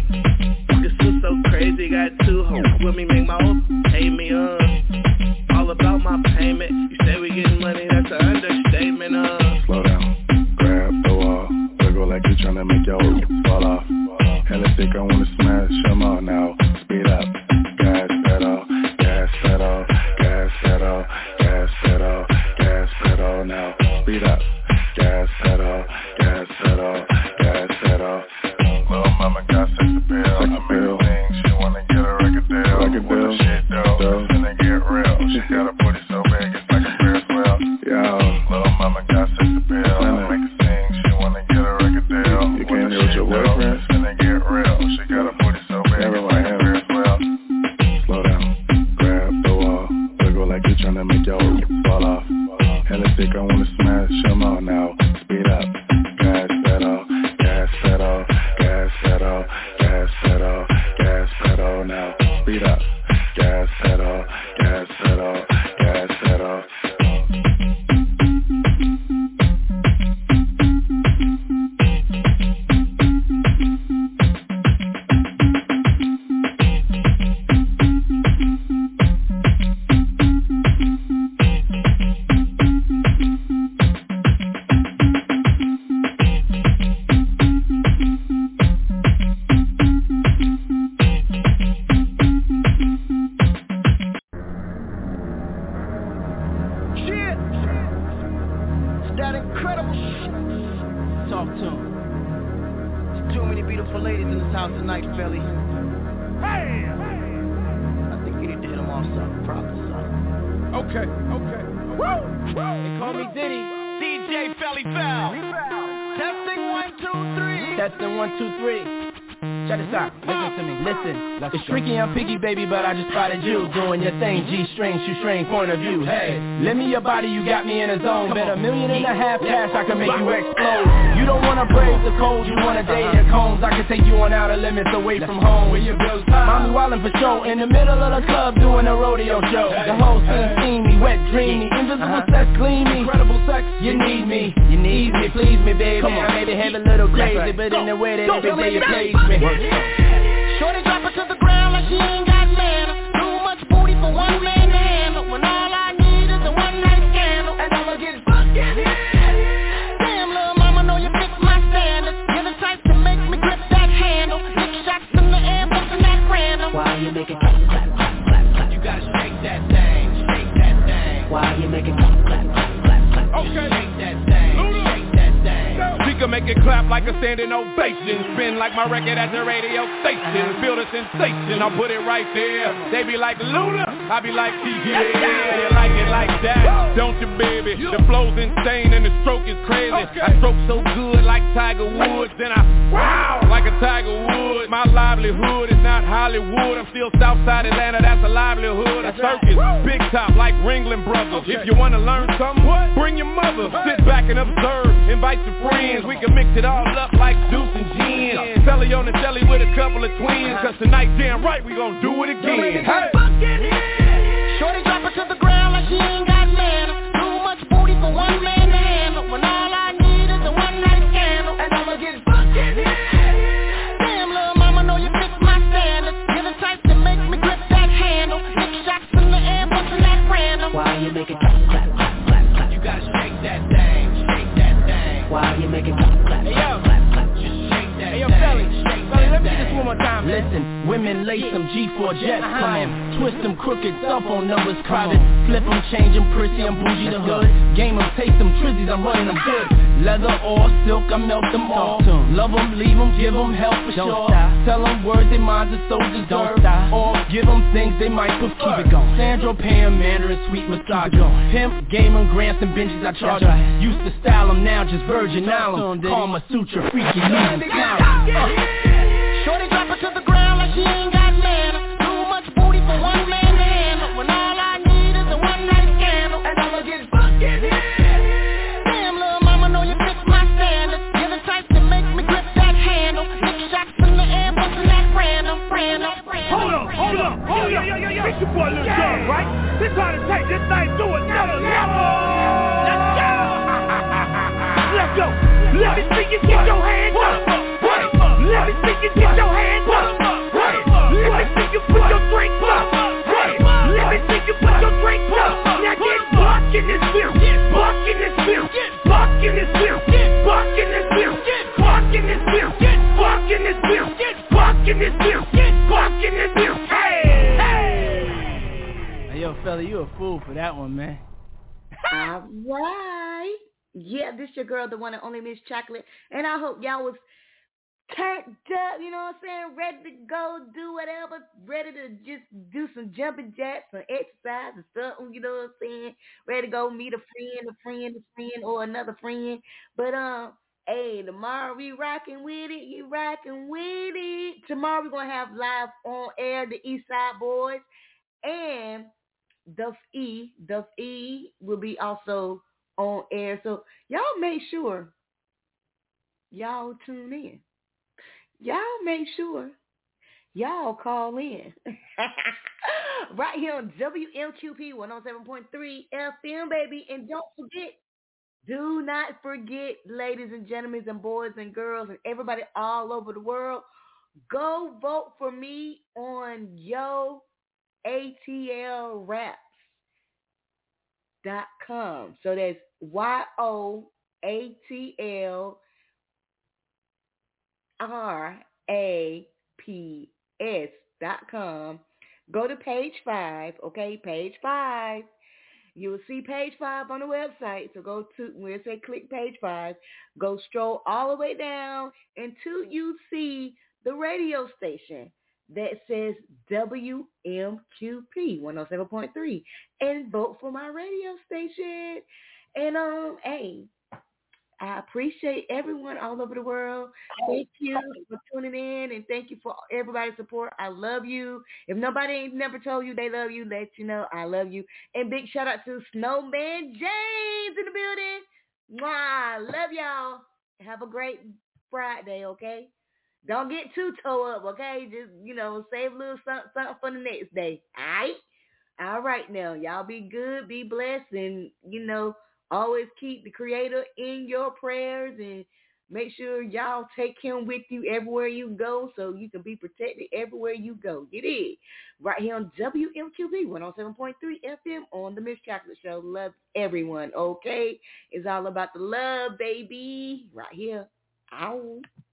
This was so crazy, got 2 hoes with me, make my own pay me. All about my payment. You say we getting money, that's an understatement. Slow down, grab the wall. Wiggle like you tryna make your fall off. Hella thick, I wanna smash them all now. Speed up, gas pedal, gas pedal, gas pedal, gas pedal, gas pedal now. Speed up, gas pedal, gas pedal, gas pedal. Little mama got sex appeal. I make a thing, she wanna get a record deal. When the shit though, it's finna get real. She got a booty so big, it's like a Ferris wheel. Yo, little mama got sex appeal. I make a thing, she wanna get a record deal. You can't deal with your boyfriend, it's finna get real. She got a booty so big, it's like a Ferris wheel. Slow down, grab the wall. Wiggle like you tryna make your fall off. Hella thick, I wanna smash them all now. Speed up, gas pedal, gas pedal, gas pedal, gas pedal, gas pedal now. Speed up, gas pedal, gas pedal, gas pedal. It's freaky, I'm picky, baby, but I just spotted you doing your thing, G-string, shoestring, point of view. Hey, lend me your body, you got me in a zone. Bet $1.5 million cash, I can make you explode. You don't wanna brave the cold, you wanna date the cones. I can take you on outer limits away from home. Where your bills mommy wildin' for show. In the middle of the club doing a rodeo show. The whole scene steamy, wet, dreamy, invisible sex, gleamy. Incredible sex, you need me, please me, baby. I may behave a little crazy, but in the way that every day you please me. Shorty drop it to the ground like she ain't got manner. Too much booty for one man to handle. When all I need is a one-night scandal, and I'ma get fucking damn, little mama, know you fit my standards. You're the type to make me grip that handle. Lick shots in the air, bustin' that random. Why you make it clap, clap, clap, clap, clap? You gotta shake that thing, shake that thing. Why you make it clap, clap, clap, clap, clap? Okay, shake that thing, shake that thing. She can make it clap like a standing ovation. Spin like my record at the radio station. Feel the sensation, I'll put it right there. They be like Luda, I be like TGA. You like it like that, don't you, baby? The flow's insane and the stroke is crazy. I stroke so good like Tiger Woods. Then I wow like a Tiger Woods. My livelihood is not Hollywood. I'm still Southside Atlanta, that's a livelihood. A circus, big top like Ringling Brothers. If you wanna learn something, bring your mother. Sit back and observe, invite your friends. We can mix it all up like juice and gin. Telly on the telly with a couple of twins. Cause tonight, damn right, we gon' do it again. Hey! Shorty drop it to the ground like she ain't got manner. Too much booty for one man to handle. When all I need is a one-night scandal, and I'ma get fucking damn, little mama, know you fit my standards. You're the type to make me grip that handle. Lick shots in the air, bustin' that random. Why you make it clap, clap, clap, clap, clap? You gotta one time. Listen, women lace them G4 jets. Come on, twist them crooked cell phone numbers crowded. Flip them, change them, prissy, I'm bougie the hood. Game them, taste them, trizzies, I'm running them good. Leather or silk, I melt them all. Love them, leave them, give them help for sure. Tell them words they minds are so deserved. Or give them things they might put. Keep it going. Sandro, Pam, Mandarin, sweet massage. Pimp, Gamer, Grants, and Benjis, I charge. Used to style them, now just Virgin Island. Karma Sutra, freaky, music, Shorty drop her to the ground like she ain't got man. Too much booty for one man to handle. When all I need is a one night scandal, and I'ma get fucking hit. Damn, little mama, know you fix my standards. You're the type to make me grip that handle. Six shots in the air, bustin' that random. Hold up. It's your boy Lil Jon, right? We're trying to take this thing to another level. Let's go. Let me see you get your hands up. Let me see you get your hands up. Let me see you put your drinks up. Let me see you put your drinks up. Now get buck in this beer. Buck in this beer. Buck in this beer. Buck in this beer. Buck in this beer. Buck in this beer. Buck in this beer. Buck in this beer. Hey, yo, fella, you a fool for that one, man. All right. Yeah, this your girl, the one and only Miss Chocolate. And I hope y'all was turned up, you know what I'm saying? Ready to go do whatever. Ready to just do some jumping jacks, some exercise and stuff, you know what I'm saying? Ready to go meet a friend, or another friend. But, hey, tomorrow we rocking with it. You rocking with it. Tomorrow we're going to have live on air the Eastside Boys. And Duff E will be also on air. So y'all make sure y'all tune in. Y'all make sure y'all call in. Right here on WMQP 107.3 FM, baby. And do not forget, ladies and gentlemen and boys and girls and everybody all over the world, go vote for me on YOATLRaps.com. So that's YOATLRAPS.com. Go to page 5, okay? Page 5. You will see page 5 on the website. So go to where it say click page 5. Go stroll all the way down until you see the radio station that says WMQP 107.3 and vote for my radio station. And hey, I appreciate everyone all over the world. Thank you for tuning in, and thank you for everybody's support. I love you. If nobody ain't never told you they love you, let you know I love you. And big shout out to Snowman James in the building. Mwah, love y'all. Have a great Friday, okay? Don't get too toe up, okay? Just, save a little something for the next day, all right? All right now. Y'all be good, be blessed, and, always keep the Creator in your prayers, and make sure y'all take him with you everywhere you go so you can be protected everywhere you go. Get it. Right here on WMQB 107.3 FM on the Miss Chocolate Show. Love everyone, okay? It's all about the love, baby. Right here. Ow.